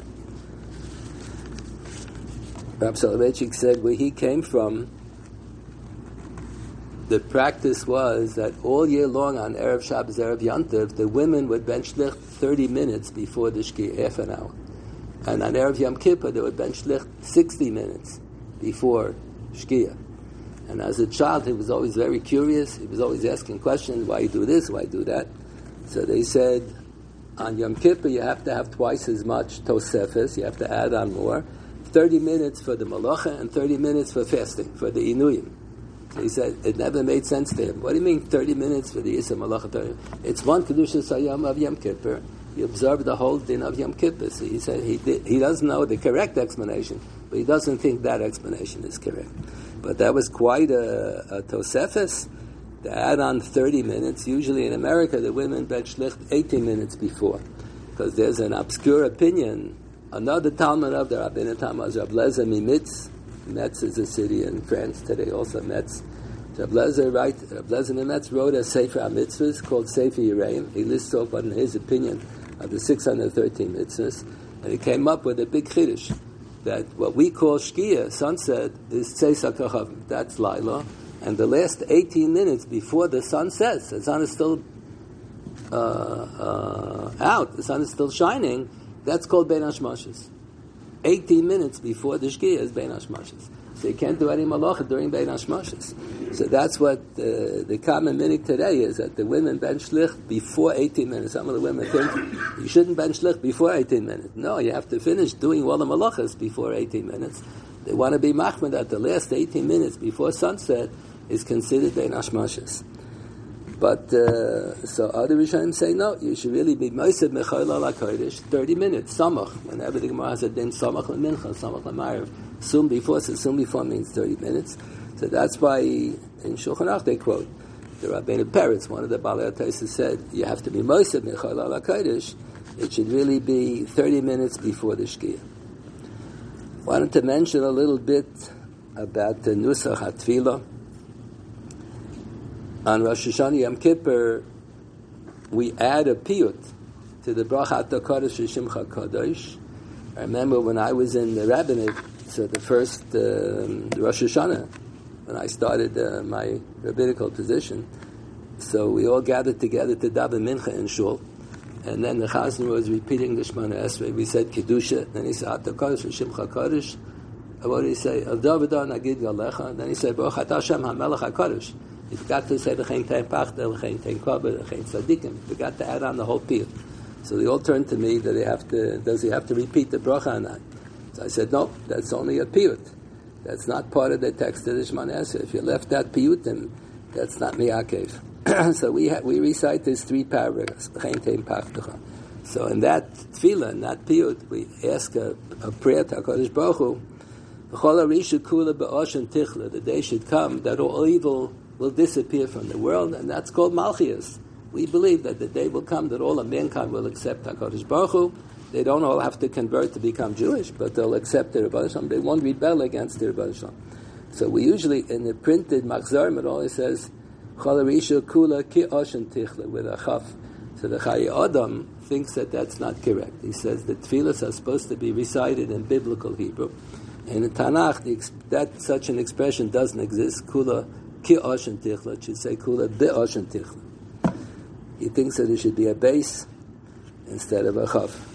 Rab Soloveitchik said where he came from, the practice was that all year long on Erev Shabbos, Erev Yom Tov, the women would bench licht thirty minutes before the Shkia, half an hour. And on Erev Yom Kippur, they would bench licht sixty minutes before Shkia. And as a child, he was always very curious. He was always asking questions, why you do this, why you do that. So they said, on Yom Kippur, you have to have twice as much tosefes, you have to add on more. thirty minutes for the malacha and thirty minutes for fasting, for the inuyim. So he said, it never made sense to him. What do you mean thirty minutes for the Yisra Malacha? It's one Kedusha Sayam of Yom Kippur. You observe the whole din of Yom Kippur. So he said he did, he doesn't know the correct explanation, but he doesn't think that explanation is correct. But that was quite a, a Tosefes to add on thirty minutes. Usually in America, the women bench licht eighteen minutes before, because there's an obscure opinion. Another Talmud of the Rabbeinu Tam is Rab Lezer Mimitz. Metz is a city in France today, also Metz. Rab Lezer, right, Rab Lezer Mimitz wrote a Sefer HaMitzvahs called Sefer Yereim. He lists off, in his opinion, of the six hundred thirteen mitzvahs, and he came up with a big chiddush that what we call Shkia, sunset, is Tzeis HaKochavim. That's Laila, and the last eighteen minutes before the sun sets, the sun is still uh, uh, out, the sun is still shining. That's called Bein Hashmashos. eighteen minutes before the Shkia is Bein Hashmashos. So you can't do any malacha during Bein Hashmashos. So that's what uh, the common minig today is, that the women bench licht before eighteen minutes. Some of the women think you shouldn't bench licht before eighteen minutes. No, you have to finish doing all the malachas before eighteen minutes. They want to be machmir that the last eighteen minutes before sunset is considered Bein Hashmashos. But, uh, so other Rishonim say, no, you should really be Moised Mechayil Al HaKodesh, thirty minutes, Samach. Whenever the Gemara has a din, Samach LeMincha, Samach LeMariv, soon before, so soon before means thirty minutes. So that's why in Shulchan Aruch they quote, the Rabbeinu Peretz, one of the Balei HaTosfos, said, you have to be Moised Mechayil Al HaKodesh, it should really be thirty minutes before the Shkia. Wanted to mention a little bit about the Nusach HaTfilah. On Rosh Hashanah Yom Kippur, we add a piyut to the Brachat HaKadosh Shimcha Kadosh. I remember when I was in the rabbinate, so the first um, Rosh Hashanah, when I started uh, my rabbinical position, so we all gathered together to daven mincha in shul, and then the Chazan was repeating the Shemona Esrei. We said Kedusha, then he said HaKadosh Shimcha Kadosh. What did he say? Al Davidah Nagid Galecha. Then he said Baruch Atah Hashem HaMelech HaKadosh. He forgot to say the Chen Tein Pachta, the Chen Tein Kabel, the Chen Tzadikim. He forgot to add on the whole piyut. So they all turned to me that they have to, does he have to repeat the bracha or not? So I said, no, that's only a piyut. That's not part of the text of the Shemona Esrei. If you left that piyutim, that's not miyakev. So we ha- we recite these three paragraphs. So in that tefillah, in that piyut, we ask a, a prayer to HaKadosh Baruch Hu, the day should come that all evil will disappear from the world, and that's called Malchias. We believe that the day will come that all of mankind will accept HaKadosh Baruch Hu. They don't all have to convert to become Jewish, but they'll accept the Rebbeinu Shalom. They won't rebel against the Rebbeinu Shalom. So we usually, in the printed Machzorim, it always says, Chol Harisha Kula Ki Oshen Tichle, with a chaf. So the Chayei Adam thinks that that's not correct. He says that tefillahs are supposed to be recited in biblical Hebrew. And in Tanakh, the, that such an expression doesn't exist. Kula Ki Oshen Tichle. It should say Kula Be Oshen Tichle. He thinks that it should be a base instead of a chaf.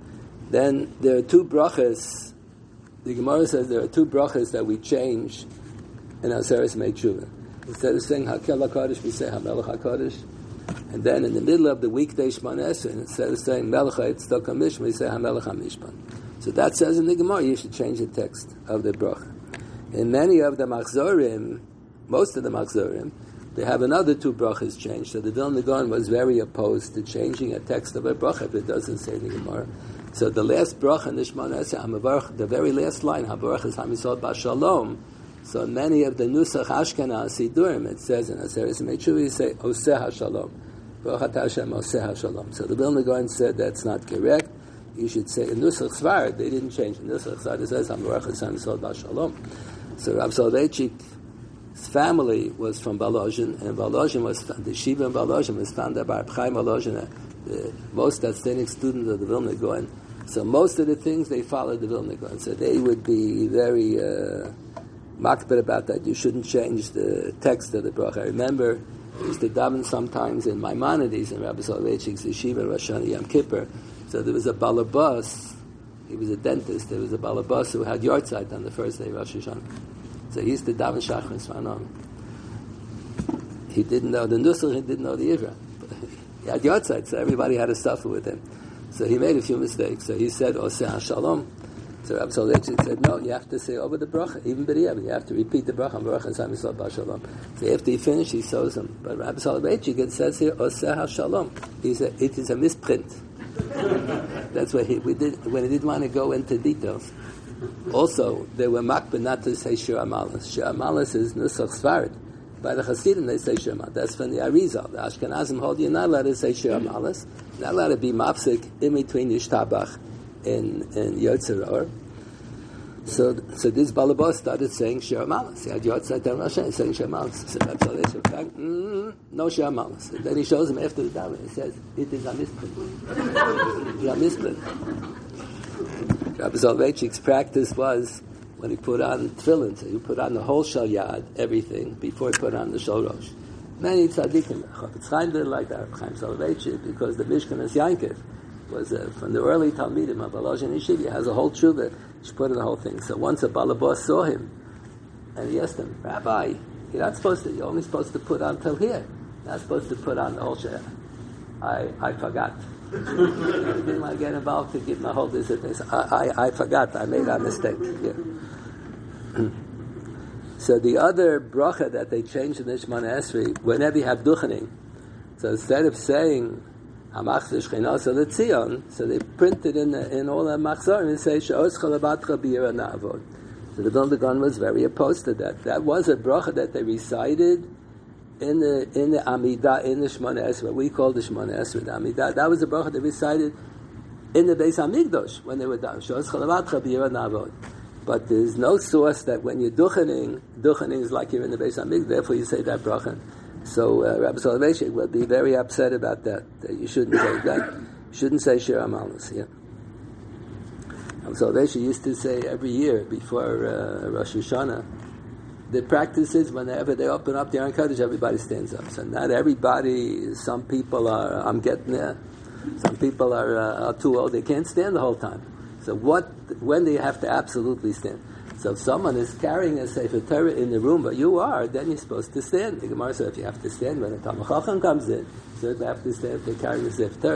Then there are two brachas. The Gemara says there are two brachas that we change in Aseres Mei Tshuva. Instead of saying Hakel HaKadosh, we say HaMelech HaKadosh. And then in the middle of the weekday Shemona Esrei, instead of saying Melech HaYitzchak HaMishpan, we say HaMelech HaMishpan. So that says in the Gemara, you should change the text of the bracha. In many of the Machzorim, most of the Machzorim, they have another two brachas changed. So the Vilna Gaon was very opposed to changing a text of a bracha if it doesn't say in the Gemara. So the last bracha in the Shemona Esrei, the very last line, HaBaruch is HaMisod B'Shalom. So in many of the Nusach Ashkenaz Sidurim, it says in Aseres Mei Tshuva, you say Oseh HaShalom. Baruch Atah Hashem Oseh HaShalom. So the Vilna Gaon said that's not correct. You should say in Nusach Sfard, they didn't change. In Nusach Sfard it says HaBaruch is HaMisod B'Shalom. So Rav Soloveitchik's family was from Volozhin, and Volozhin was, the Shiva in Volozhin was founded by Reb Chaim Volozhin, the most outstanding student of the Vilna Gaon. So most of the things they followed the Vilna Gaon. So they would be very uh, makbid about that. You shouldn't change the text of the bracha. I remember I used to daven sometimes in Maimonides in Rabbi Soloveitchik's yeshiva, Rosh Hashanah Yom Kippur. So there was a balabas. He was a dentist. There was a balabas who had yortzeit on the first day of Rosh Hashanah. So he used to daven shachris fanon. He didn't know the nusach. He didn't know the ivra. He had yortzeit, so everybody had to suffer with him. So he made a few mistakes. So he said, Oseh HaShalom. So Rabbi Soloveitchik said, no, you have to say over the bracha, even b'diavad, you have to repeat the bracha, Baruch Hashem Yisrael B'Shalom. So after he finished, he sows them. But Rabbi Soloveitchik, it says here, Oseh HaShalom. He said, it is a misprint. That's why he, we did, when he didn't want to go into details. Also, they were makbid not to say Shir Amalas. Shir Amalas is Nusach Sfard. By the Hasidim, they say Shir Amalas. That's from the Arizal. The Ashkenazim hold you're not allowed to say Shir Amalas. Not allowed to be mafsik in between Yishtabach and, and Yotzer Or. So, so this Balabas started saying Shir Amalas. He had Yotzei Ten Rosh Hashanah saying Shir Amalas. So that's all they said. Mm, no Shir Amalas. And then he shows him after the daven. He says, it is a misprint. It's a misprint. Rabbi Soloveitchik's practice was when he put on tefillin, so he put on the whole shal yad, everything, before he put on the shal rosh. Many tzaddikim, Chafetz Chaim did like that, Chaim Soloveitchik, because the Mishkan is Yankiv, was uh, from the early Talmidim of Volozhin Yeshiva. He has a whole tshuva, he should put in the whole thing. So once a balabas saw him, and he asked him, Rabbi, you're not supposed to, you're only supposed to put on till here. You're not supposed to put on the whole shal. I, I forgot. I didn't want to get involved to give my whole dissertation. I, I, I forgot. I made a mistake. Yeah. So the other bracha that they changed in the Shemona Esrei, whenever you have duchening, so instead of saying Hamach Shechinasa L'Tzion, so they printed in the, in all the Machzorim and say She'os Chalabatcha B'Yira Na'avod. So the Vilna Gaon was very opposed to that. That was a bracha that they recited in the in the Amidah, in the Shemona Esrei, what we call the Shemona Esrei, the Amidah. That was the bracha they recited in the Beis Hamikdash when they were down. She'os Chalavatcha B'Yira Na'avod. But there's no source that when you're duchening, duchening is like you're in the Beis Hamikdash, therefore you say that bracha. So uh, Rabbi Soloveitchik would be very upset about that, that you shouldn't say that. You shouldn't say Shir Amalas, yeah. Rabbi Soloveitchik used to say every year before uh, Rosh Hashanah, the practice is whenever they open up the Aron Kodesh, everybody stands up. So not everybody, some people are, I'm getting there, some people are, uh, are too old, they can't stand the whole time. So what, when do you have to absolutely stand? So if someone is carrying a Sefer Torah in the room, but you are, then you're supposed to stand. The Gemara says if you have to stand when a Talmid Chacham comes in, so you have to stand if they're carrying a Sefer Torah.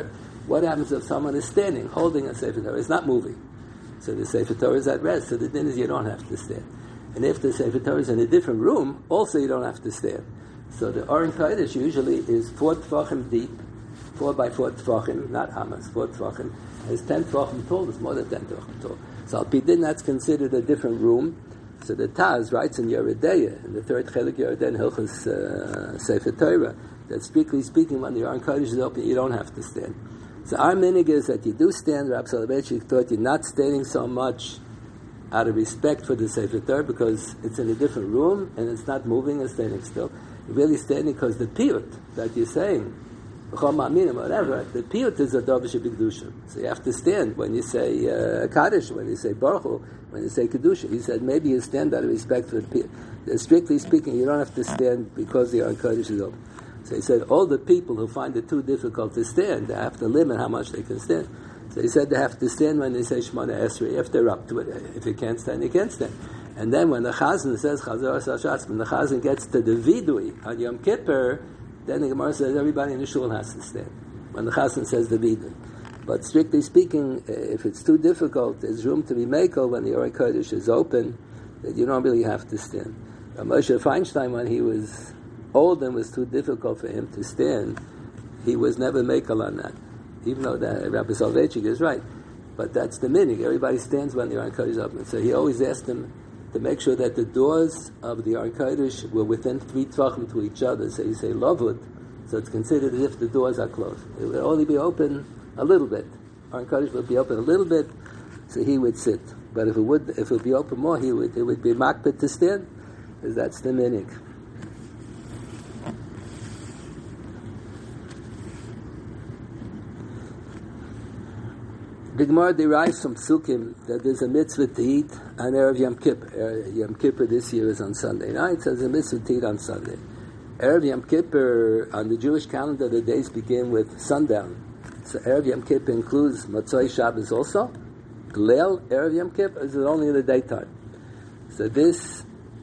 What happens if someone is standing, holding a Sefer Torah? It's not moving. So the Sefer Torah is at rest. So the din is you don't have to stand. And if the Sefer Torah is in a different room, also you don't have to stand. So the Aron Kodesh usually is four tefachim deep, four by four tefachim, not amas, four tefachim. It's ten tefachim tall. It's more than ten tefachim tall. So al pidin, that's considered a different room. So the Taz writes in Yoreh Deah, in the third Chelik Yoreh Deah in Hilchos uh, Sefer Torah, that strictly speaking, when the Aron Kodesh is open, you don't have to stand. So our minig is that you do stand. Rab Soloveitchik thought you're not standing so much out of respect for the Sefer Torah because it's in a different room and it's not moving and standing still. You're really standing because the piyut that you're saying, whatever, the piyut is a davar shebikdusha. So you have to stand when you say uh, Kaddish, when you say Baruch Hu, when you say Kedusha. He said maybe you stand out of respect for the piyut. Strictly speaking, you don't have to stand because the Aron Kodesh is open. So he said all the people who find it too difficult to stand, they have to limit how much they can stand. So he said they have to stand when they say Shemona Esrei, if they're up to it. If you can't stand, you can't stand. And then when the Chazan says Chazar Sashatz, when the Chazan gets to the Vidui on Yom Kippur, then the Gemara says everybody in the shul has to stand. When the Chazan says the Vidui. But strictly speaking, if it's too difficult, there's room to be makel when the Aron Kodesh is open, that you don't really have to stand. Moshe Feinstein, when he was old and was too difficult for him to stand, he was never makel on that. Even though that Rabbi Soloveitchik is right. But that's the minig. Everybody stands when the Aron Kodesh is open. So he always asked him to make sure that the doors of the Aron Kodesh were within three tvachim to each other. So you say lavud, so it's considered as if the doors are closed. It would only be open a little bit. Aron Kodesh would be open a little bit, so he would sit. But if it would, if it would be open more, he would. It would be makbet to stand, because that's the minig. The Gemara derives from Psukim that there's a mitzvah to eat on Erev Yom Kippur. Er, Yom Kippur this year is on Sunday night, so there's a mitzvah to eat on Sunday. Erev Yom Kippur, on the Jewish calendar, the days begin with sundown. So Erev Yom Kippur includes Motzei Shabbos also. Glel Erev Yom Kippur is only in the daytime. So this,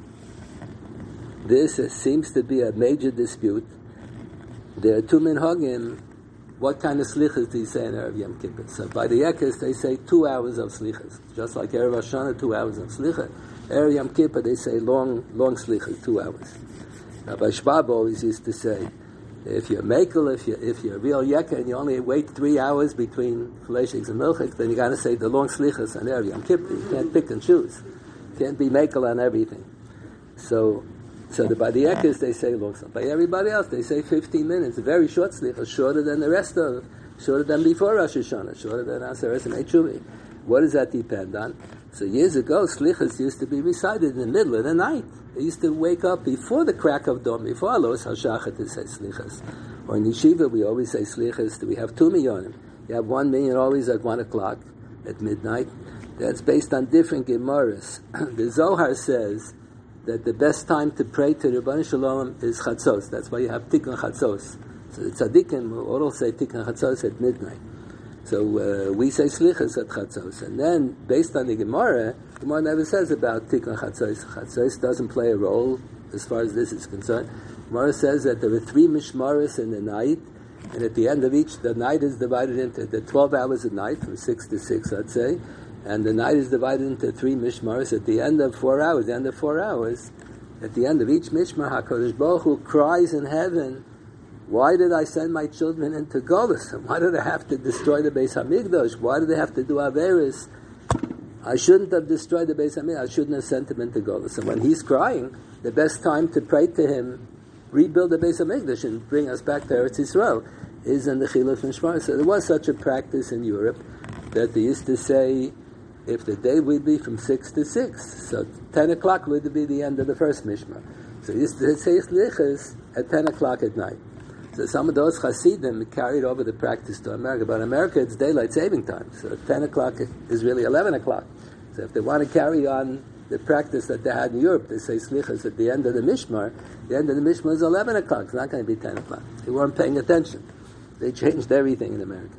this uh, seems to be a major dispute. There are two minhagim. What kind of slichas do you say in Erev Yom Kippur? So by the Ekes, they say two hours of slichas. Just like Erev Hashanah, two hours of slicha. Erev Yom Kippur, they say long, long slichas, two hours. Rabbi Schwab always used to say, if you're makel, if you're, if you're a real yekka and you only wait three hours between fleshiks and milchiks, then you got to say the long slichas on Erev Yom Kippur. You can't pick and choose. You can't be makel on everything. So, So the, by the Ekes, they say long slichas. By everybody else, they say fifteen minutes. A very short slichas, shorter than the rest of, shorter than before Rosh Hashanah, shorter than Aseres and Eichuvi. What does that depend on? So years ago, slichas used to be recited in the middle of the night. They used to wake up before the crack of dawn, before Alos HaShachat to say slichas. Or in Yeshiva, we always say slichas. We have two minyanim. You have one minyan always at one o'clock, at midnight. That's based on different Gemaras. The Zohar says that the best time to pray to Ribono Shel Olam is Chatzos. That's why you have Tikkun Chatzos. So the tzaddikim will all say Tikkun Chatzos at midnight. So uh, we say Slichas at Chatzos. And then, based on the Gemara, the Gemara never says about Tikkun Chatzos. Chatzos doesn't play a role as far as this is concerned. Gemara says that there are three mishmaros in the night, and at the end of each, the night is divided into the twelve hours at night, from six to six, I'd say. And the night is divided into three mishmaros. At the end of four hours, the end of four hours, at the end of each mishmar, HaKadosh Baruch Hu cries in heaven, why did I send my children into Golus? Why did I have to destroy the Beis HaMikdash? Why did they have to do Averis? I shouldn't have destroyed the Beis HaMikdash. I shouldn't have sent him into Golus. And when he's crying, the best time to pray to him, rebuild the Beis HaMikdash and bring us back to Eretz Yisrael, is in the Chiluf Mishmar. So there was such a practice in Europe that they used to say, if the day would be from six to six, so ten o'clock would be the end of the first Mishmar. So they used to say Slichas at ten o'clock at night. So some of those Hasidim carried over the practice to America. But in America, it's daylight saving time. So ten o'clock is really eleven o'clock. So if they want to carry on the practice that they had in Europe, they say Slichas at the end of the Mishmar. The end of the Mishmar is eleven o'clock. It's not going to be ten o'clock. They weren't paying attention. They changed everything in America.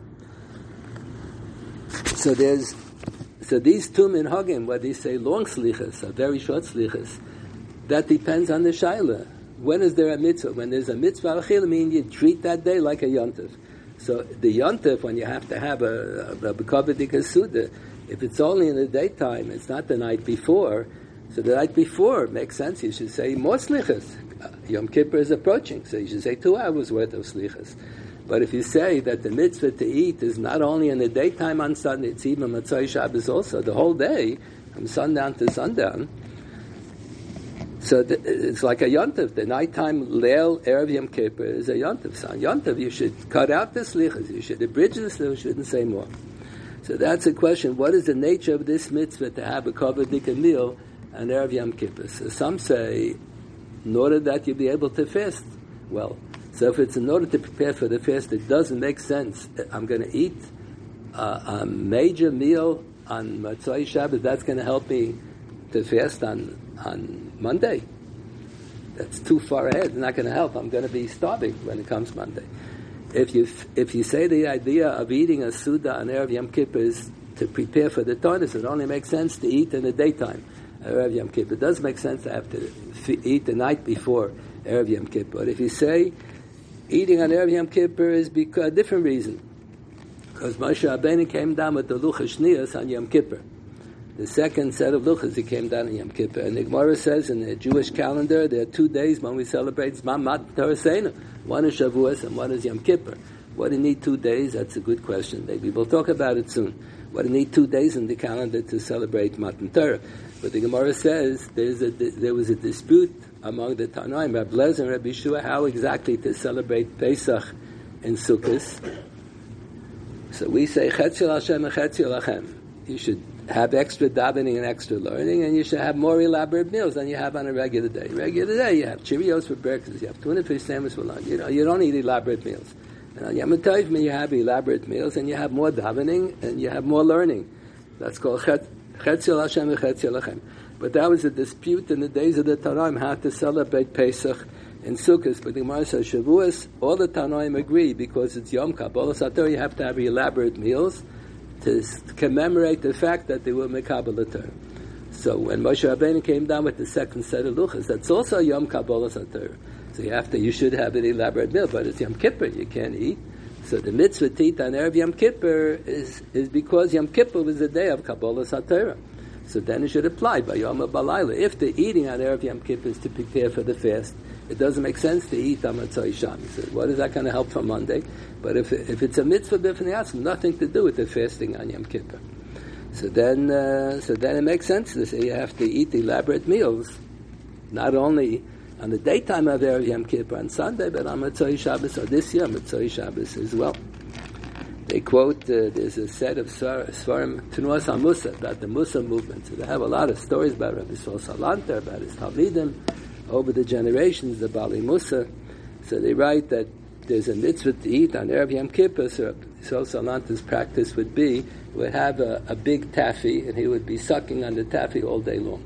So there's... So these two minhagim, where they say long slichas, or very short slichas, that depends on the shaila. When is there a mitzvah? When there's a mitzvah, I mean, you treat that day like a yontif. So the yontif, when you have to have a, a, a b'kavadik suda, if it's only in the daytime, it's not the night before. So the night before makes sense. You should say more slichas. Yom Kippur is approaching, so you should say two hours worth of slichas. But if you say that the mitzvah to eat is not only in the daytime on Sunday, it's even Matzai Shabbos also, the whole day, from sundown to sundown, so th- it's like a yontif. The nighttime leil erev Yom Kippur is a yontif. So on yontif, you should cut out the slichas. You should abridge the slichas. You shouldn't say more. So that's a question. What is the nature of this mitzvah to have a kavadik meal on erev Yom Kippur? So some say, in order that you be able to fast. Well, so if it's in order to prepare for the fast, it doesn't make sense. I'm going to eat uh, a major meal on Matzai Shabbos. That's going to help me to fast on on Monday. That's too far ahead. It's not going to help. I'm going to be starving when it comes Monday. If you if you say the idea of eating a Suda on Erev Yom Kippur is to prepare for the Tanis, it only makes sense to eat in the daytime, Erev Yom Kippur. It does make sense to have to f- eat the night before Erev Yom Kippur. But if you say eating on Erev Yom Kippur is because a different reason, because Moshe Rabbeinu came down with the Luchas Shniyos on Yom Kippur. The second set of luchas, he came down on Yom Kippur. And the Gemara says in the Jewish calendar, there are two days when we celebrate Zman Matan Torah Seinu. One is Shavuos and one is Yom Kippur. Why do you need two days? That's a good question. Maybe we'll talk about it soon. Why do you need two days in the calendar to celebrate Matan Torah? But the Gemara says there's a, there was a dispute among the Tanaim, Rabbi Lezer and Rabbi Shua, how exactly to celebrate Pesach in Sukkot. So we say, Chetzel Hashem and Chetzel Lachem. You should have extra davening and extra learning, and you should have more elaborate meals than you have on a regular day. Regular day, you have Cheerios for breakfast, you have tuna fish sandwich for lunch. You know, you don't eat elaborate meals. And on Yom Tov, you have elaborate meals, and you have more davening, and you have more learning. That's called Chetzel Hashem and Chetzel Lachem. But that was a dispute in the days of the Tanaim how to celebrate Pesach in Sukkot. But the Gemara says Shavuos, all the Tanaim agree because it's Yom Kabbalah Sator. You have to have elaborate meals to commemorate the fact that they were Mekabel Torah. So when Moshe Rabbeinu came down with the second set of luchas, that's also Yom Kabbalah Torah. So you have to, you should have an elaborate meal, but it's Yom Kippur, you can't eat. So the mitzvah to eat on Erev Yom Kippur is, is because Yom Kippur was the day of Kabbalah Torah. So then it should apply by Yom Balayla. If the eating on Erev Yom Kippur is to prepare for the fast, it doesn't make sense to eat on Matzai Shabbos. So what is that going to help for Monday? But if if it's a mitzvah b'fnei atzma, nothing to do with the fasting on Yom Kippur. So then, uh, so then it makes sense to say you have to eat elaborate meals, not only on the daytime of Erev Yom Kippur on Sunday, but on Matzai Shabbos, or this year Matzai Shabbos as well. They quote, uh, there's a set of Svarim, Tenuas HaMusa, about the Musa movement. So they have a lot of stories about Rabbi Sol Salanter, about his Talmidim, over the generations, the Bali Musa. So they write that there's a mitzvah to eat on Erev Yom Kippur, so Rabbi Sol Salanter's practice would be, he would have a, a big taffy, and he would be sucking on the taffy all day long.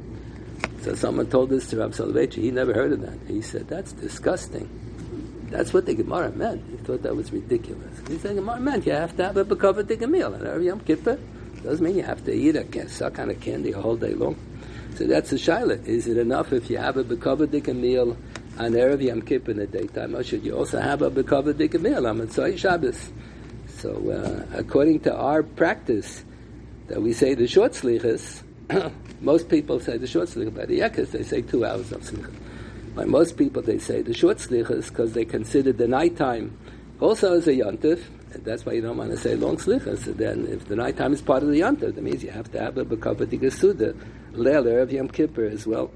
So someone told this to Rabbi Soloveitchik, he never heard of that. He said, that's disgusting. That's what the Gemara meant. He thought that was ridiculous. He said, Gemara meant you have to have a b'kavadik meal on Erev Yom Kippur. Doesn't mean you have to eat a suck on a candy a whole day long. So that's the shaila. Is it enough if you have a b'kavadik meal on Erev Yom Kippur in the daytime, or should you also have a b'kavadik meal on Matzai Shabbos? So uh, according to our practice, that we say the short slichas, most people say the short slichas. By the Yekas, they say two hours of slichas. By most people, they say the short slichas because they consider the nighttime also as a yontif, and that's why you don't want to say long slichas. So then, if the nighttime is part of the yontif, that means you have to have a b'kavadik suda leil Erev Yom Kippur as well.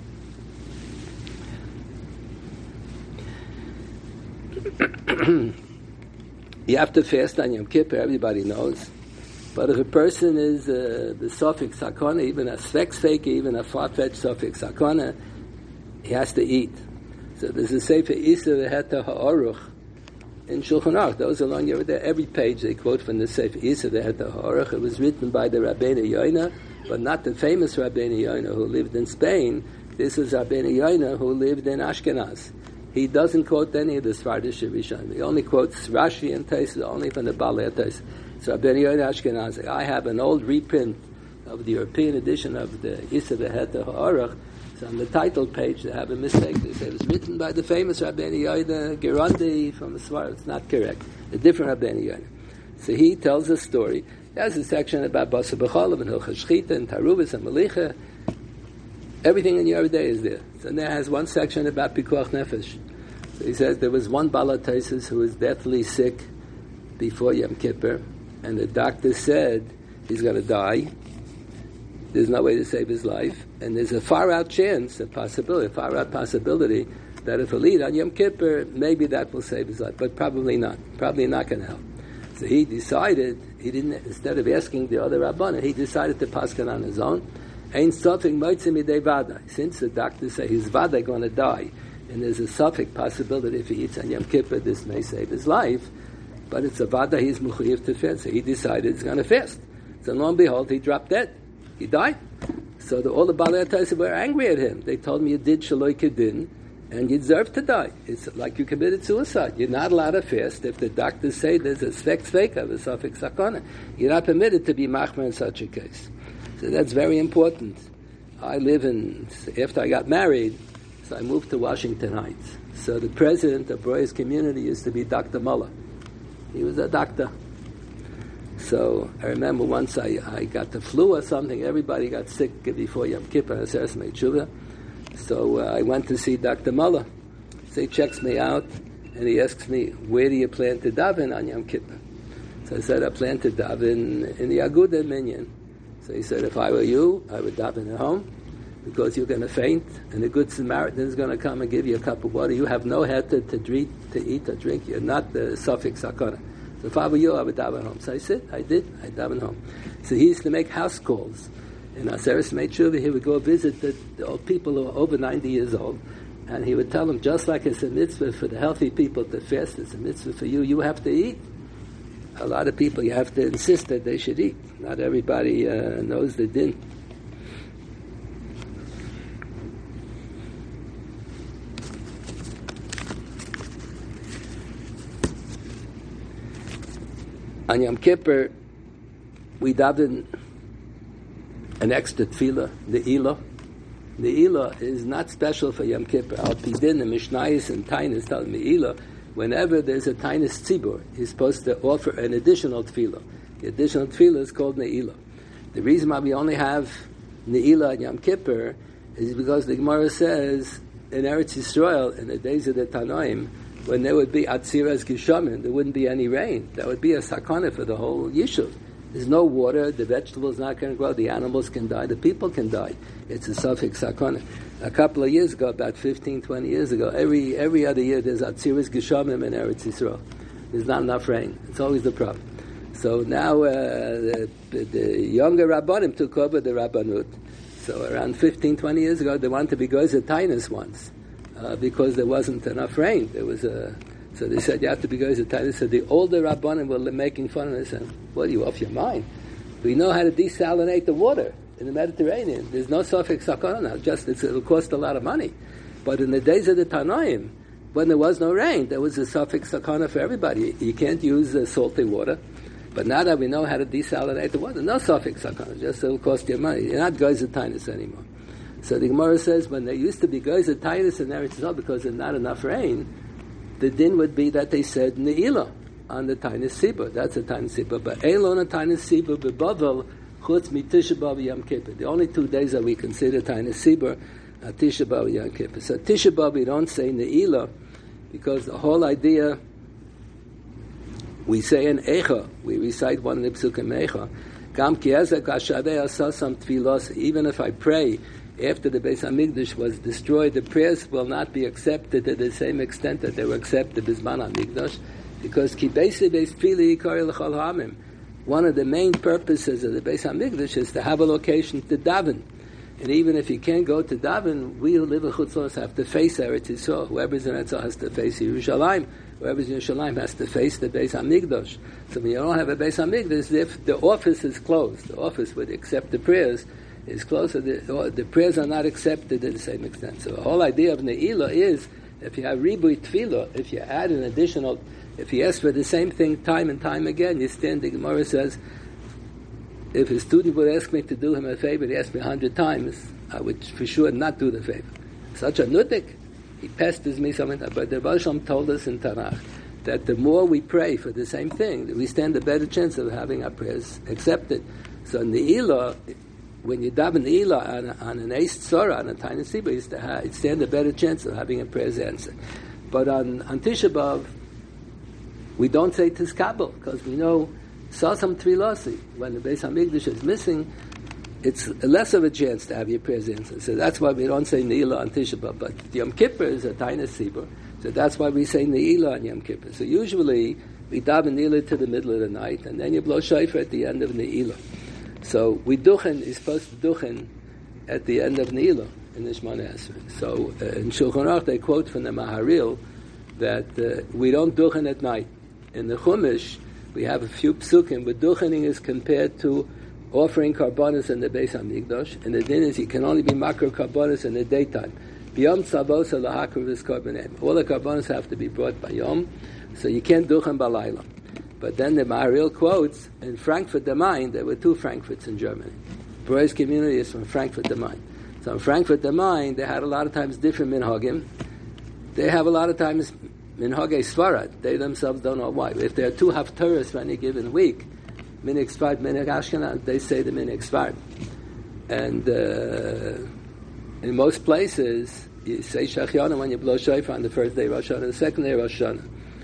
You have to fast on Yom Kippur. Everybody knows. But if a person is uh, the Sofik Sakona, even a Svek Svek, even a far-fetched Sofik Sakona, he has to eat. So there's a Sefer Isa V'Heta Ha'aruch in Shulchan Aruch. Those along here, there, every page they quote from the Sefer Isa V'Heta Ha'aruch. It was written by the Rabbeinu Yoina, but not the famous Rabbeinu Yoina who lived in Spain. This is Rabbeinu Yoina who lived in Ashkenaz. He doesn't quote any of the Svardish Rishon. He only quotes Rashi and Tosfos, only from the Balei Tosfos. So Rabbeinu Yoina Ashkenaz. I have an old reprint of the European edition of the Isa V'Heta Ha'aruch. So on the title page, they have a mistake. They say it was written by the famous Rabbeinu Yoina Gerondi from the Svar. It's not correct. a different Rabbeinu Yonah. So he tells a story. He has a section about Basa B'Cholav and Hilchas Shchita and Taruvas and Malicha. Everything in Yoreh De'ah is there. So there has one section about Pikuach Nefesh. So he says there was one Bala Taisus who was deathly sick before Yom Kippur, and the doctor said he's going to die. There's no way to save his life, and there's a far-out chance, a possibility, a far-out possibility that if he'll eat on Yom Kippur, maybe that will save his life, but probably not. Probably not going to help. So he decided, he didn't, instead of asking the other Rabbanan, he decided to paskin on his own. Ain't suffik moitzi midei vada. Since the doctors say he's vada going to die, and there's a suffik possibility if he eats on Yom Kippur, this may save his life, but it's a vada he's mechuyev to fast. So he decided he's going to fast. So lo and behold, he dropped dead. He died. So the, all the Balei HaTosef were angry at him. They told him you did shaloi kedin, and you deserve to die. It's like you committed suicide. You're not allowed to fast if the doctors say there's a svek sveka, a suffix sakana. You're not permitted to be machmer in such a case. So that's very important. I live in, after I got married, so I moved to Washington Heights. So the president of Breuer's community used to be Doctor Muller. He was a doctor. So I remember once I, I got the flu or something. Everybody got sick before Yom Kippur. I said, so uh, I went to see Doctor Muller. So he checks me out, and he asks me, where do you plan to daven on Yom Kippur? So I said, I plan to daven in the Aguda Minyan. So he said, if I were you, I would daven at home, because you're going to faint, and a good Samaritan is going to come and give you a cup of water. You have no head to, to, drink, to eat or drink. You're not the suffix sakana. So if I were you, I would daven home. So I said, I did. I daven home. So he used to make house calls. In Aseres Meitzhuva, he would go visit the, the old people who are over ninety years old, and he would tell them, just like it's a mitzvah for the healthy people to fast, it's a mitzvah for you, you have to eat. A lot of people, you have to insist that they should eat. Not everybody uh, knows the din. On Yom Kippur, we daven an extra tefillah, the Ilah. The Ilah is not special for Yom Kippur. Al Pidin, the Mishnayos and Tainis tell me Ilah, whenever there's a Tainis Tzibur, he's supposed to offer an additional tefillah. The additional tefillah is called Ne'ilah. The reason why we only have Ne'ilah on Yom Kippur is because the Gemara says in Eretz Yisrael, in the days of the Tanoim, when there would be Atziras Gishamin, there wouldn't be any rain. That would be a sakana for the whole Yishuv. There's no water, the vegetables not going to grow, the animals can die, the people can die. It's a suffix sakana. A couple of years ago, about fifteen, twenty years ago, every every other year there's Atziras Gishamim in Eretz Yisrael. There's not enough rain. It's always the problem. So now uh, the, the younger Rabbanim took over the Rabbanut. So around fifteen, twenty years ago, they wanted to be Gozer Tainus once. Uh, because there wasn't enough rain. There was a, so they said, you have to be Gozer Tainus. So the older Rabbanim were making fun of us and said, what, are you off your mind? We know how to desalinate the water in the Mediterranean. There's no suffix sakana now. Just, it's, it'll cost a lot of money. But in the days of the Tanoim, when there was no rain, there was a suffix sakana for everybody. You can't use uh, salty water. But now that we know how to desalinate the water, no suffix sakana. Just it'll cost you money. You're not Gozer Tainus anymore. So the Gemara says when there used to be Gozer Tainus in Eretz Yisrael because there's not enough rain, the din would be that they said Ne'ilah on the Tainus Sibur. That's a Tainus Sibur. But Eilon a Tainus Sibur beBavel chutz mi Tisha B'Av Yom Kippur. The only two days that we consider Tainus Sibur are Tisha B'Av Yom Kippur. So Tisha B'Av we don't say Ne'ilah because the whole idea, we say in Echa, we recite one of the Psukim Echa, Gam ki ezek ashavei asasam tfilos, even if I pray after the Beis HaMikdash was destroyed, the prayers will not be accepted to the same extent that they were accepted Bisman HaMikdash, because Ki Beis Beis Tfili Yikari L'chol Ha'amim. One of the main purposes of the Beis HaMikdash is to have a location to daven. And even if you can't go to daven, we who live in Chutz La'aretz have to face Eretz Yisrael. Whoever's in Eretz Yisrael has to face Yerushalayim. Whoever's in Yerushalayim has to face the Beis HaMikdash. So when you don't have a Beis HaMikdash, if the office is closed, the office would accept the prayers, is closer, the, the prayers are not accepted to the same extent. So the whole idea of Ne'ilah is, if you have Ribui Tefillah, if you add an additional, if you ask for the same thing time and time again, you stand, the Gemara says, if a student would ask me to do him a favor, he asked me a hundred times, I would for sure not do the favor. Such a nuddik, he pesters me something, but the Baal Shem told us in Tanakh, that the more we pray for the same thing, we stand a better chance of having our prayers accepted. So in the Ilah, when you daven the Ilah on, on an Eis Tzora, on a tiny Sibur, you st- stand a better chance of having a prayer's answer. But on, on Tisha B'Av, we don't say Tizkabel, because we know Sasam Tvilasi, when the Beis HaMikdash is missing, it's less of a chance to have your prayers answered. So that's why we don't say Ne'ilah on Tisha B'Av. But Yom Kippur is a tiny Sibur, so that's why we say Ne'ilah on Yom Kippur. So usually, we daven Ne'ilah to the middle of the night, and then you blow shofar at the end of Ne'ilah. So we duchen is supposed to duchen at the end of Ne'ilah in the Shemona Esrei. So uh, in Shulchan Aruch they quote from the Maharil that uh, we don't duchen at night. In the Chumash we have a few psukim where duchening is compared to offering karbanos in the Beis HaMikdash, and the din is you can only be makar karbanos in the daytime. B'yom tzavosa lahakar v'is karbanim. All the karbanos have to be brought by yom, so you can't duchen b'layla. But then the Maharil quotes, in Frankfurt am Main, there were two Frankfurts in Germany. Broy's community is from Frankfurt am Main. So in Frankfurt am Main, they had a lot of times different minhagim. They have a lot of times minhagei Svarad. They themselves don't know why. If there are two haftarahs for any given week, minig Sfarad, minig Ashkenaz, they say the minig Sfarad. And uh, in most places, you say Shachayana when you blow shofar on the first day of Rosh Hashanah, the second day of Rosh Hashanah.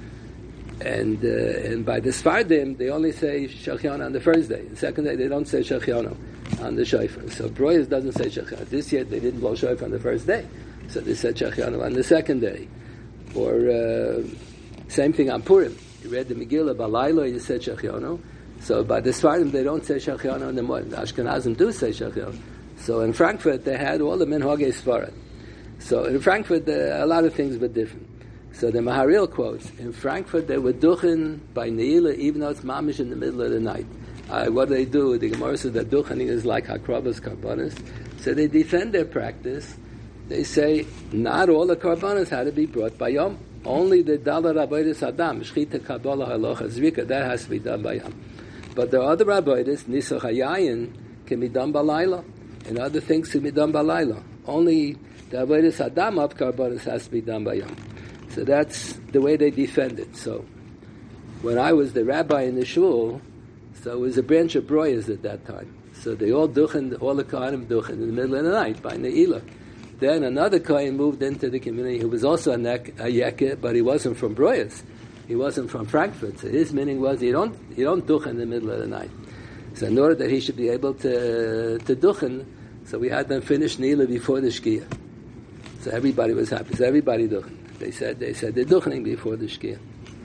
And uh, and by the Sfardim, they only say Shachayana on the first day. The second day, they don't say Shachayana on the shofar. So Broyas doesn't say Shachayana. This year, they didn't blow shofar on the first day. So they said Shachayana on the second day. Or uh, same thing on Purim. You read the Megillah, Balayla, you said Shachayana. So by the Sfardim, they don't say Shachayana in the morning. The Ashkenazim do say Shachayana. So in Frankfurt, they had all the Minhagei Sfarad. So in Frankfurt, uh, a lot of things were different. So the Maharil quotes, in Frankfurt they were duchen by Ne'ilah even though it's mamish in the middle of the night. Uh, what do they do? The Gemara says that duchening is like hakrabas karbanis. So they defend their practice. They say not all the karbanis had to be brought by Yom. Only the Dalar Rabbeidus Adam, Shchita Kabbalah Halacha Zvika, that has to be done by Yom. But the other Rabbeidus, Nisach Hayayin, can be done by Laila. And other things can be done by Laila. Only the Rabbeidus Adam of karbanis has to be done by Yom. So that's the way they defend it. So when I was the rabbi in the shul, so it was a branch of Broyas at that time. So they all duchen, all the Kohanim duchen in the middle of the night by Ne'ilah. Then another Kohen moved into the community who was also a, nek, a Yekeh, but he wasn't from Broyas. He wasn't from Frankfurt. So his meaning was you don't you don't duchen in the middle of the night. So in order that he should be able to to duchen, so we had them finish Ne'ilah before the Shkia. So everybody was happy. So everybody duchen. They said they said they're duchening before the Shkia.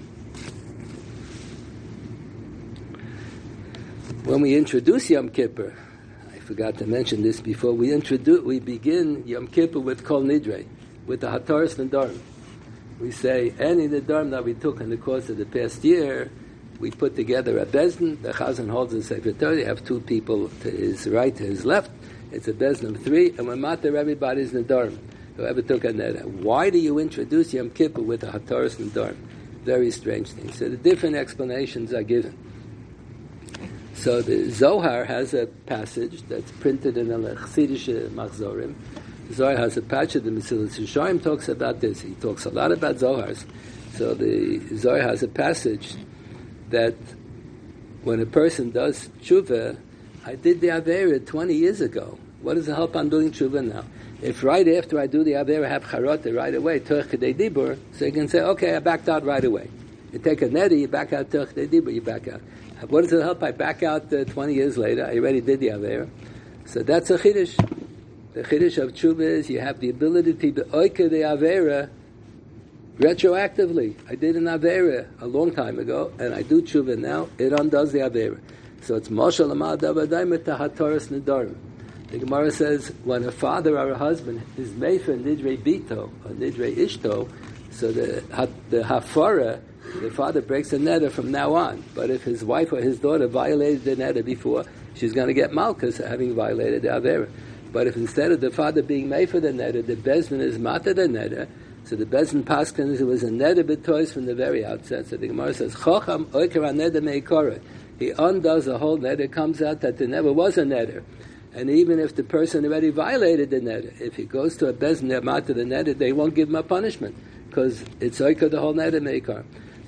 When we introduce Yom Kippur, I forgot to mention this before, we introduce we begin Yom Kippur with Kol Nidrei, with the Hataras Nedarim. We say any Nedarim that we took in the course of the past year, we put together a Bezdin. The Chazan holds the Sefer Torah. You have two people to his right, to his left. It's a Bezdin of three, and we matter everybody's Nedarim. Whoever took a neder. Why do you introduce Yom Kippur with a Hataras Nedarim? Very strange thing. So the different explanations are given. So the Zohar has a passage that's printed in a Chassidische Machzorim. The Zohar has a passage, the Mesilas Yesharim talks about this. He talks a lot about Zohars. So the Zohar has a passage that when a person does tshuva, I did the Avera twenty years ago. What does it help on doing tshuva now? If right after I do the Avera, I have charata right away, Terch Kedei Dibur, so you can say, okay, I backed out right away. You take a neder, you back out Terch Kedei Dibur, you back out. What does it help? I back out uh, twenty years later. I already did the Avera. So that's a Chiddush. The Chiddush of Tshuva is you have the ability to be oika the Avera retroactively. I did an Avera a long time ago, and I do Tshuva now. It undoes the Avera. So it's Moshe Lamal Davadaimet Hataras Nedarim. The Gemara says when a father or a husband is Meifer Nidrei Bito or Nidrei Ishto, so the the Hafara, the father breaks a neder from now on. But if his wife or his daughter violated the neder before, she's going to get malchus having violated the Avera. But if instead of the father being made for the neder, the Bezdin is mata the neder, so the Bezdin paskins it was a neder b'tois from the very outset. So the Gemara says, Chocham oiker neder meikora. He undoes the whole neder, comes out that there never was a neder. And even if the person already violated the neder, if he goes to a Bezdin, they're mata the neder, they won't give him a punishment, because it's oiker the whole neder meikor.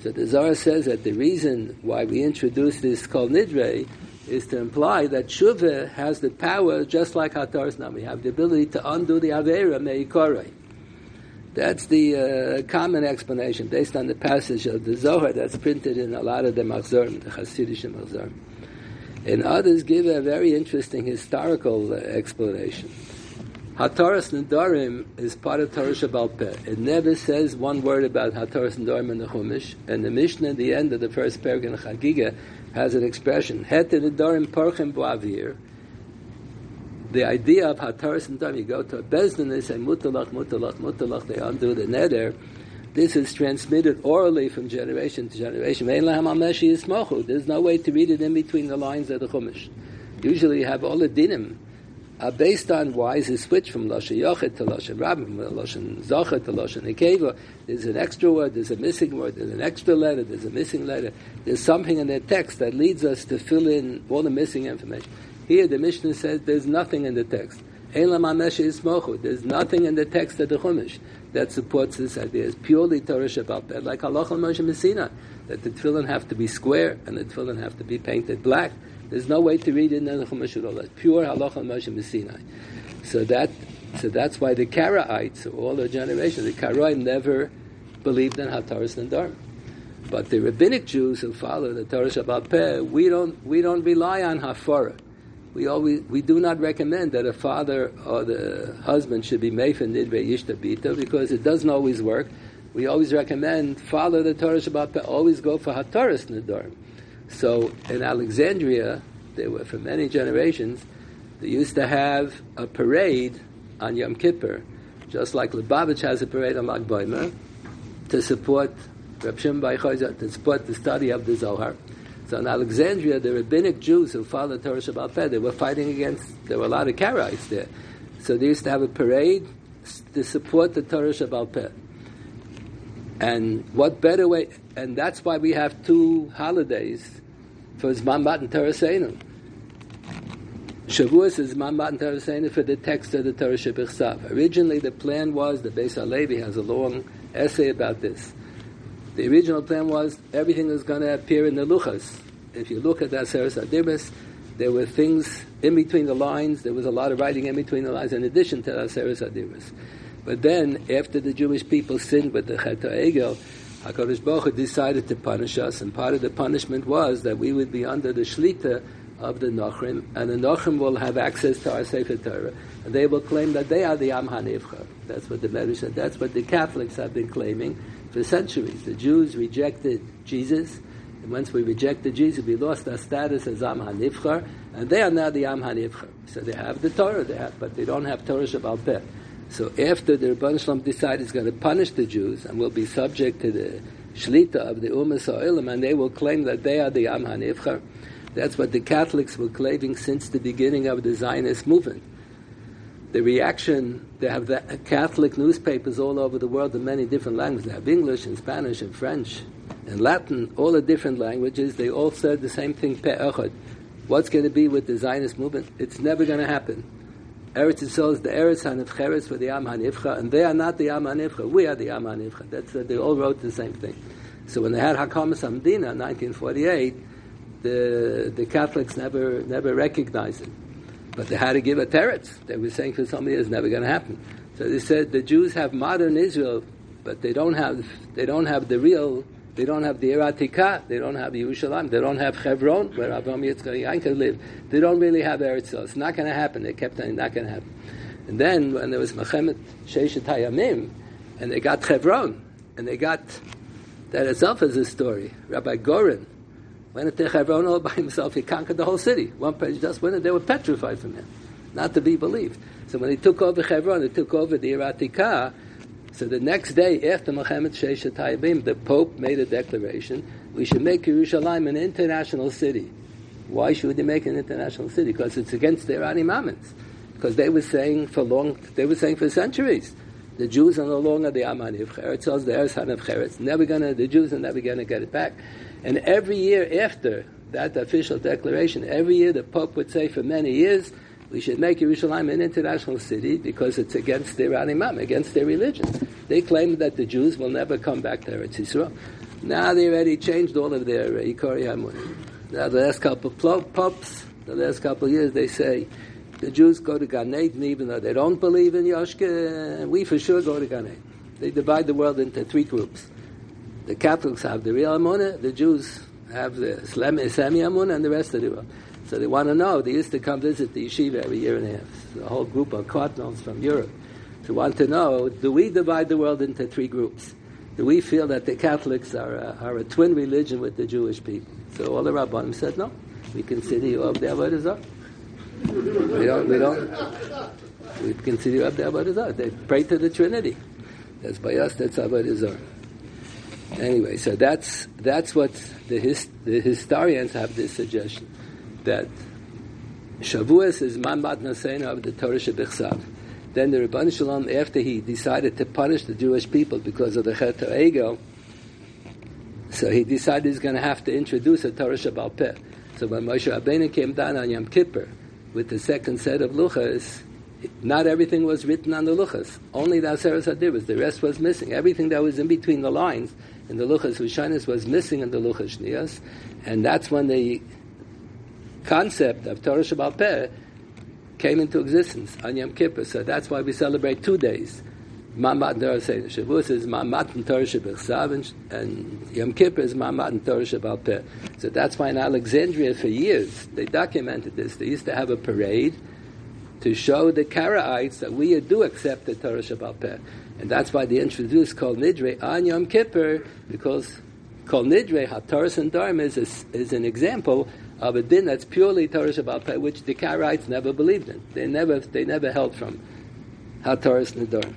So the Zohar says that the reason why we introduce this Kol Nidre is to imply that Tshuva has the power, just like Hataras Nam. We have the ability to undo the Aveira Me'ikorei. That's the uh, common explanation based on the passage of the Zohar that's printed in a lot of the Machzorim, the Hasidic Machzorim. And others give a very interesting historical uh, explanation. Hataras Nedarim is part of Torah Shebaal Peh. It never says one word about Hataras Nedarim in the Chumash, and the Mishnah at the end of the first paragraph in the Chagiga has an expression, Het Nedarim Parchem Boavir. The idea of Hataras Nedarim, you go to a Bezdin, they say Mutalach, Mutalach, Mutalach, they undo the Neder. This is transmitted orally from generation to generation. There's no way to read it in between the lines of the Chumash. Usually you have all the dinim are based on why is it switched from Lashon Yochid to Lashon Rabbim, from Lashon Zochar to Lashon Nekeva. There's an extra word, there's a missing word, there's an extra letter, there's a missing letter. There's something in the text that leads us to fill in all the missing information. Here the Mishnah says there's nothing in the text. There's nothing in the text of the Chumash that supports this idea. It's purely Torah Shebaal Peh, like Halach al Moshe Messina, that the tefillin have to be square and the tefillin have to be painted black. There's no way to read it in the Chumash at all. It's pure Halach al Moshe Messina. So that, so that's why the Karaites, all the generations, the Karaim never believed in Hataras Nedarim. But the rabbinic Jews who follow the Torah Shebaal Peh, we don't we don't rely on Hafara. We always we do not recommend that a father or the husband should be meifin nidrei yishta bita because it doesn't always work. We always recommend follow the Torah Shebaal Peh, always go for Hataras Nedarim. So in Alexandria, they were for many generations, they used to have a parade on Yom Kippur, just like Lubavitch has a parade on Lag B'omer, to support Reb Shimon Bar Yochai, to support the study of the Zohar. So in Alexandria, the rabbinic Jews who followed Torah Shebaal Peh, they were fighting against, there were a lot of Karaites there. So they used to have a parade to support the Torah Shebaal Peh. And what better way, and that's why we have two holidays for Zman Matan Torah Seinu. Shavuos is Zman Matan Torah Seinu for the text of the Torah Shebichsav. Originally the plan was, the Beis HaLevi has a long essay about this. The original plan was everything was going to appear in the Luchas. If you look at the Aseres HaDibros, there were things in between the lines, there was a lot of writing in between the lines in addition to the Aseres HaDibros. But then, after the Jewish people sinned with the Chet HaEgel, HaKadosh Baruch Hu decided to punish us, and part of the punishment was that we would be under the Shlita of the Nochrim, and the Nochrim will have access to our Sefer Torah, and they will claim that they are the Am HaNivcha. That's what the Medrash said. That's what the Catholics have been claiming for centuries. The Jews rejected Jesus, and once we rejected Jesus, we lost our status as Am HaNivcha, and they are now the Am HaNivcha. So they have the Torah, they have, but they don't have Torah Shebaal Peh. So after the Rebbeinu Shalom decided he's going to punish the Jews and will be subject to the Shlita of the Umas Ha'olam, and they will claim that they are the Am HaNivcha. That's what the Catholics were claiming since the beginning of the Zionist movement. The reaction, they have the Catholic newspapers all over the world in many different languages. They have English and Spanish and French and Latin, all the different languages. They all said the same thing, Peh Echad. What's going to be with the Zionist movement? It's never going to happen. Eretz Yisrael is the Eretz HaNivcheres for the Am HaNivcha, and they are not the Am HaNivcha. We are the Am HaNivcha. That's uh, they all wrote the same thing. So when they had Hakamas Hamdina in nineteen forty-eight, the the Catholics never never recognized it, but they had to give a teretz. They were saying for some years, it's never going to happen. So they said the Jews have modern Israel, but they don't have they don't have the real. They don't have the Eratika, they don't have Yerushalayim, they don't have Hebron, where Avraham Yitzchak Yaakov lived. They don't really have Eretz Yisrael. It's not going to happen. They kept saying, not going to happen. And then, when there was Mechemet Sheishet Hayamim, and they got Hebron, and they got, that itself is a story. Rabbi Goren went into Hebron all by himself. He conquered the whole city. One person just went, and they were petrified from him, not to be believed. So when he took over Hebron, he took over the Eratika. So the next day, after Mechemet Sheishet Hayamim, the Pope made a declaration, we should make Yerushalayim an international city. Why should they make an international city? Because it's against their Animamins. Because they were saying for long, they were saying for centuries, the Jews are no longer the Am HaNivcha. Eretz Yisrael is the Eretz HaNivcheres. Never gonna, the Jews are never gonna get it back. And every year after that official declaration, every year the Pope would say for many years, we should make Yerushalayim an international city because it's against their Animam, against their religion. They claim that the Jews will never come back to Eretz Yisrael. Now they already changed all of their Ikari Hamunah. Now the last couple of popes, the last couple of years, they say the Jews go to Gan Eden even though they don't believe in Yoshke. We for sure go to Gan Eden. They divide the world into three groups. The Catholics have the real Hamunah, the Jews have the semi Hamunah, and the rest of the world. So they want to know. They used to come visit the yeshiva every year and a half. The whole group of cardinals from Europe. To want to know, do we divide the world into three groups? Do we feel that the Catholics are a, are a twin religion with the Jewish people? So all the Rabbanim said, no. We consider you of the Avodah Zarah. We don't, we don't, we consider you of the Avodah Zarah. They pray to the Trinity. That's by us, that's Avodah Zarah. Anyway, so that's that's what the his, the historians have this suggestion, that Shavuos is Mamad Naseinu of the Torah Shebichsav. Then the Rebbeinu Shalom, after he decided to punish the Jewish people because of the Chet HaEgel, so he decided he's going to have to introduce a Torah Shebal Peh. So when Moshe Rabbeinu came down on Yom Kippur with the second set of Luchas, not everything was written on the Luchas. Only the Aseret HaDivros. The rest was missing. Everything that was in between the lines in the Luchas Rishonos was missing in the Luchas Shniyos. And that's when the concept of Torah Shebal Peh came into existence on Yom Kippur. So that's why we celebrate two days. Mamad Torah Seinu. Shavuos is Mamad and Torah Shebichsav, and Yom Kippur is Mamad and Torah Shebal Peh. So that's why in Alexandria for years they documented this. They used to have a parade to show the Karaites that we do accept the Torah Shebal Peh. And that's why they introduced Kol Nidre on Yom Kippur, because Kol Nidre, HaTorah and Dharma, is, a, is an example of a din that's purely Torah Shebal Peh, which the Karaites never believed in. They never they never held from HaTorah and Dharma.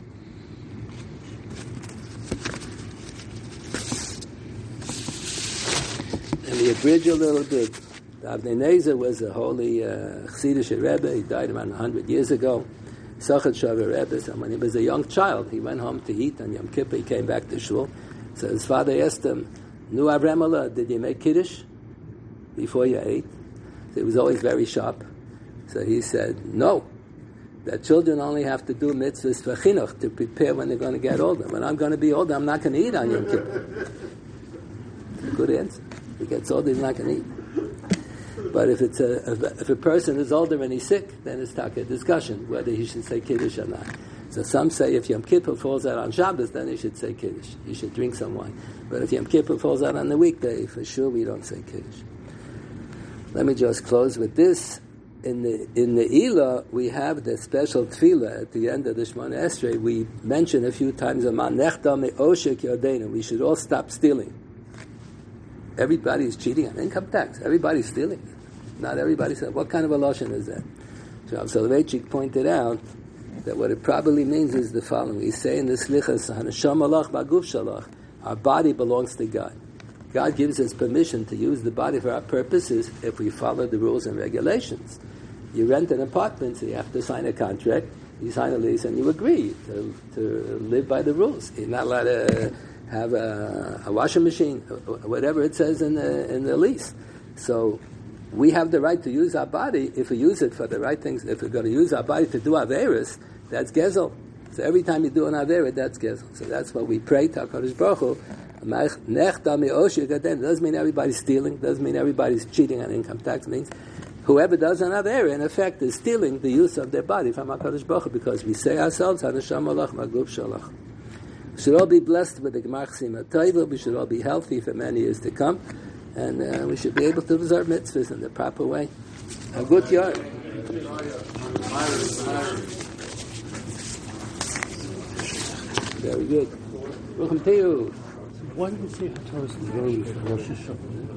Let me abridge a little bit. Avnei Nezer was a holy uh, Chassidish Rebbe. He died around one hundred years ago. Sochet Shaver Rebbe. So when he was a young child, he went home to eat on Yom Kippur. He came back to shul. So his father asked him, Nu Avremela, did you make Kiddush before you ate? So he was always very sharp. So he said, no. That children only have to do mitzvahs for chinuch, to prepare when they're going to get older. When I'm going to be older, I'm not going to eat on Yom Kippur. Good answer. If he gets older, he's not going to eat. But if it's a if a person is older and he's sick, then it's a discussion whether he should say Kiddush or not. So some say if Yom Kippur falls out on Shabbos, then he should say Kiddush. He should drink some wine. But if Yom Kippur falls out on the weekday, for sure we don't say Kiddush. Let me just close with this. In the in the Ila, we have the special tefillah at the end of the Shemona Esrei. We mention a few times, we should all stop stealing. Everybody's cheating on income tax. Everybody's stealing. Not everybody said, what kind of a lashon is that? So Rav Soloveitchik pointed out that what it probably means is the following. We say in the Slichas, Hanasham alach ba'guf shalach, our body belongs to God. God gives us permission to use the body for our purposes if we follow the rules and regulations. You rent an apartment, so you have to sign a contract, you sign a lease, and you agree to, to live by the rules. You're not allowed to have a, a washing machine, whatever it says in the, in the lease. So we have the right to use our body if we use it for the right things. If we're going to use our body to do Averis, that's Gezel. So every time you do an Averis, that's Gezel. So that's what we pray to HaKadosh Baruch Hu. It doesn't mean everybody's stealing, doesn't mean everybody's cheating on income tax. It means whoever does an Averis, in effect, is stealing the use of their body from HaKadosh Baruch Hu, because we say ourselves, Hanasham alach maguf shalach. We should all be blessed with the Gemar Chasima Tova. We should all be healthy for many years to come. And uh, we should be able to observe mitzvahs in the proper way. A good yard. Very good. Welcome to you. Why do we say HaTorah is the Rosh Hashanah?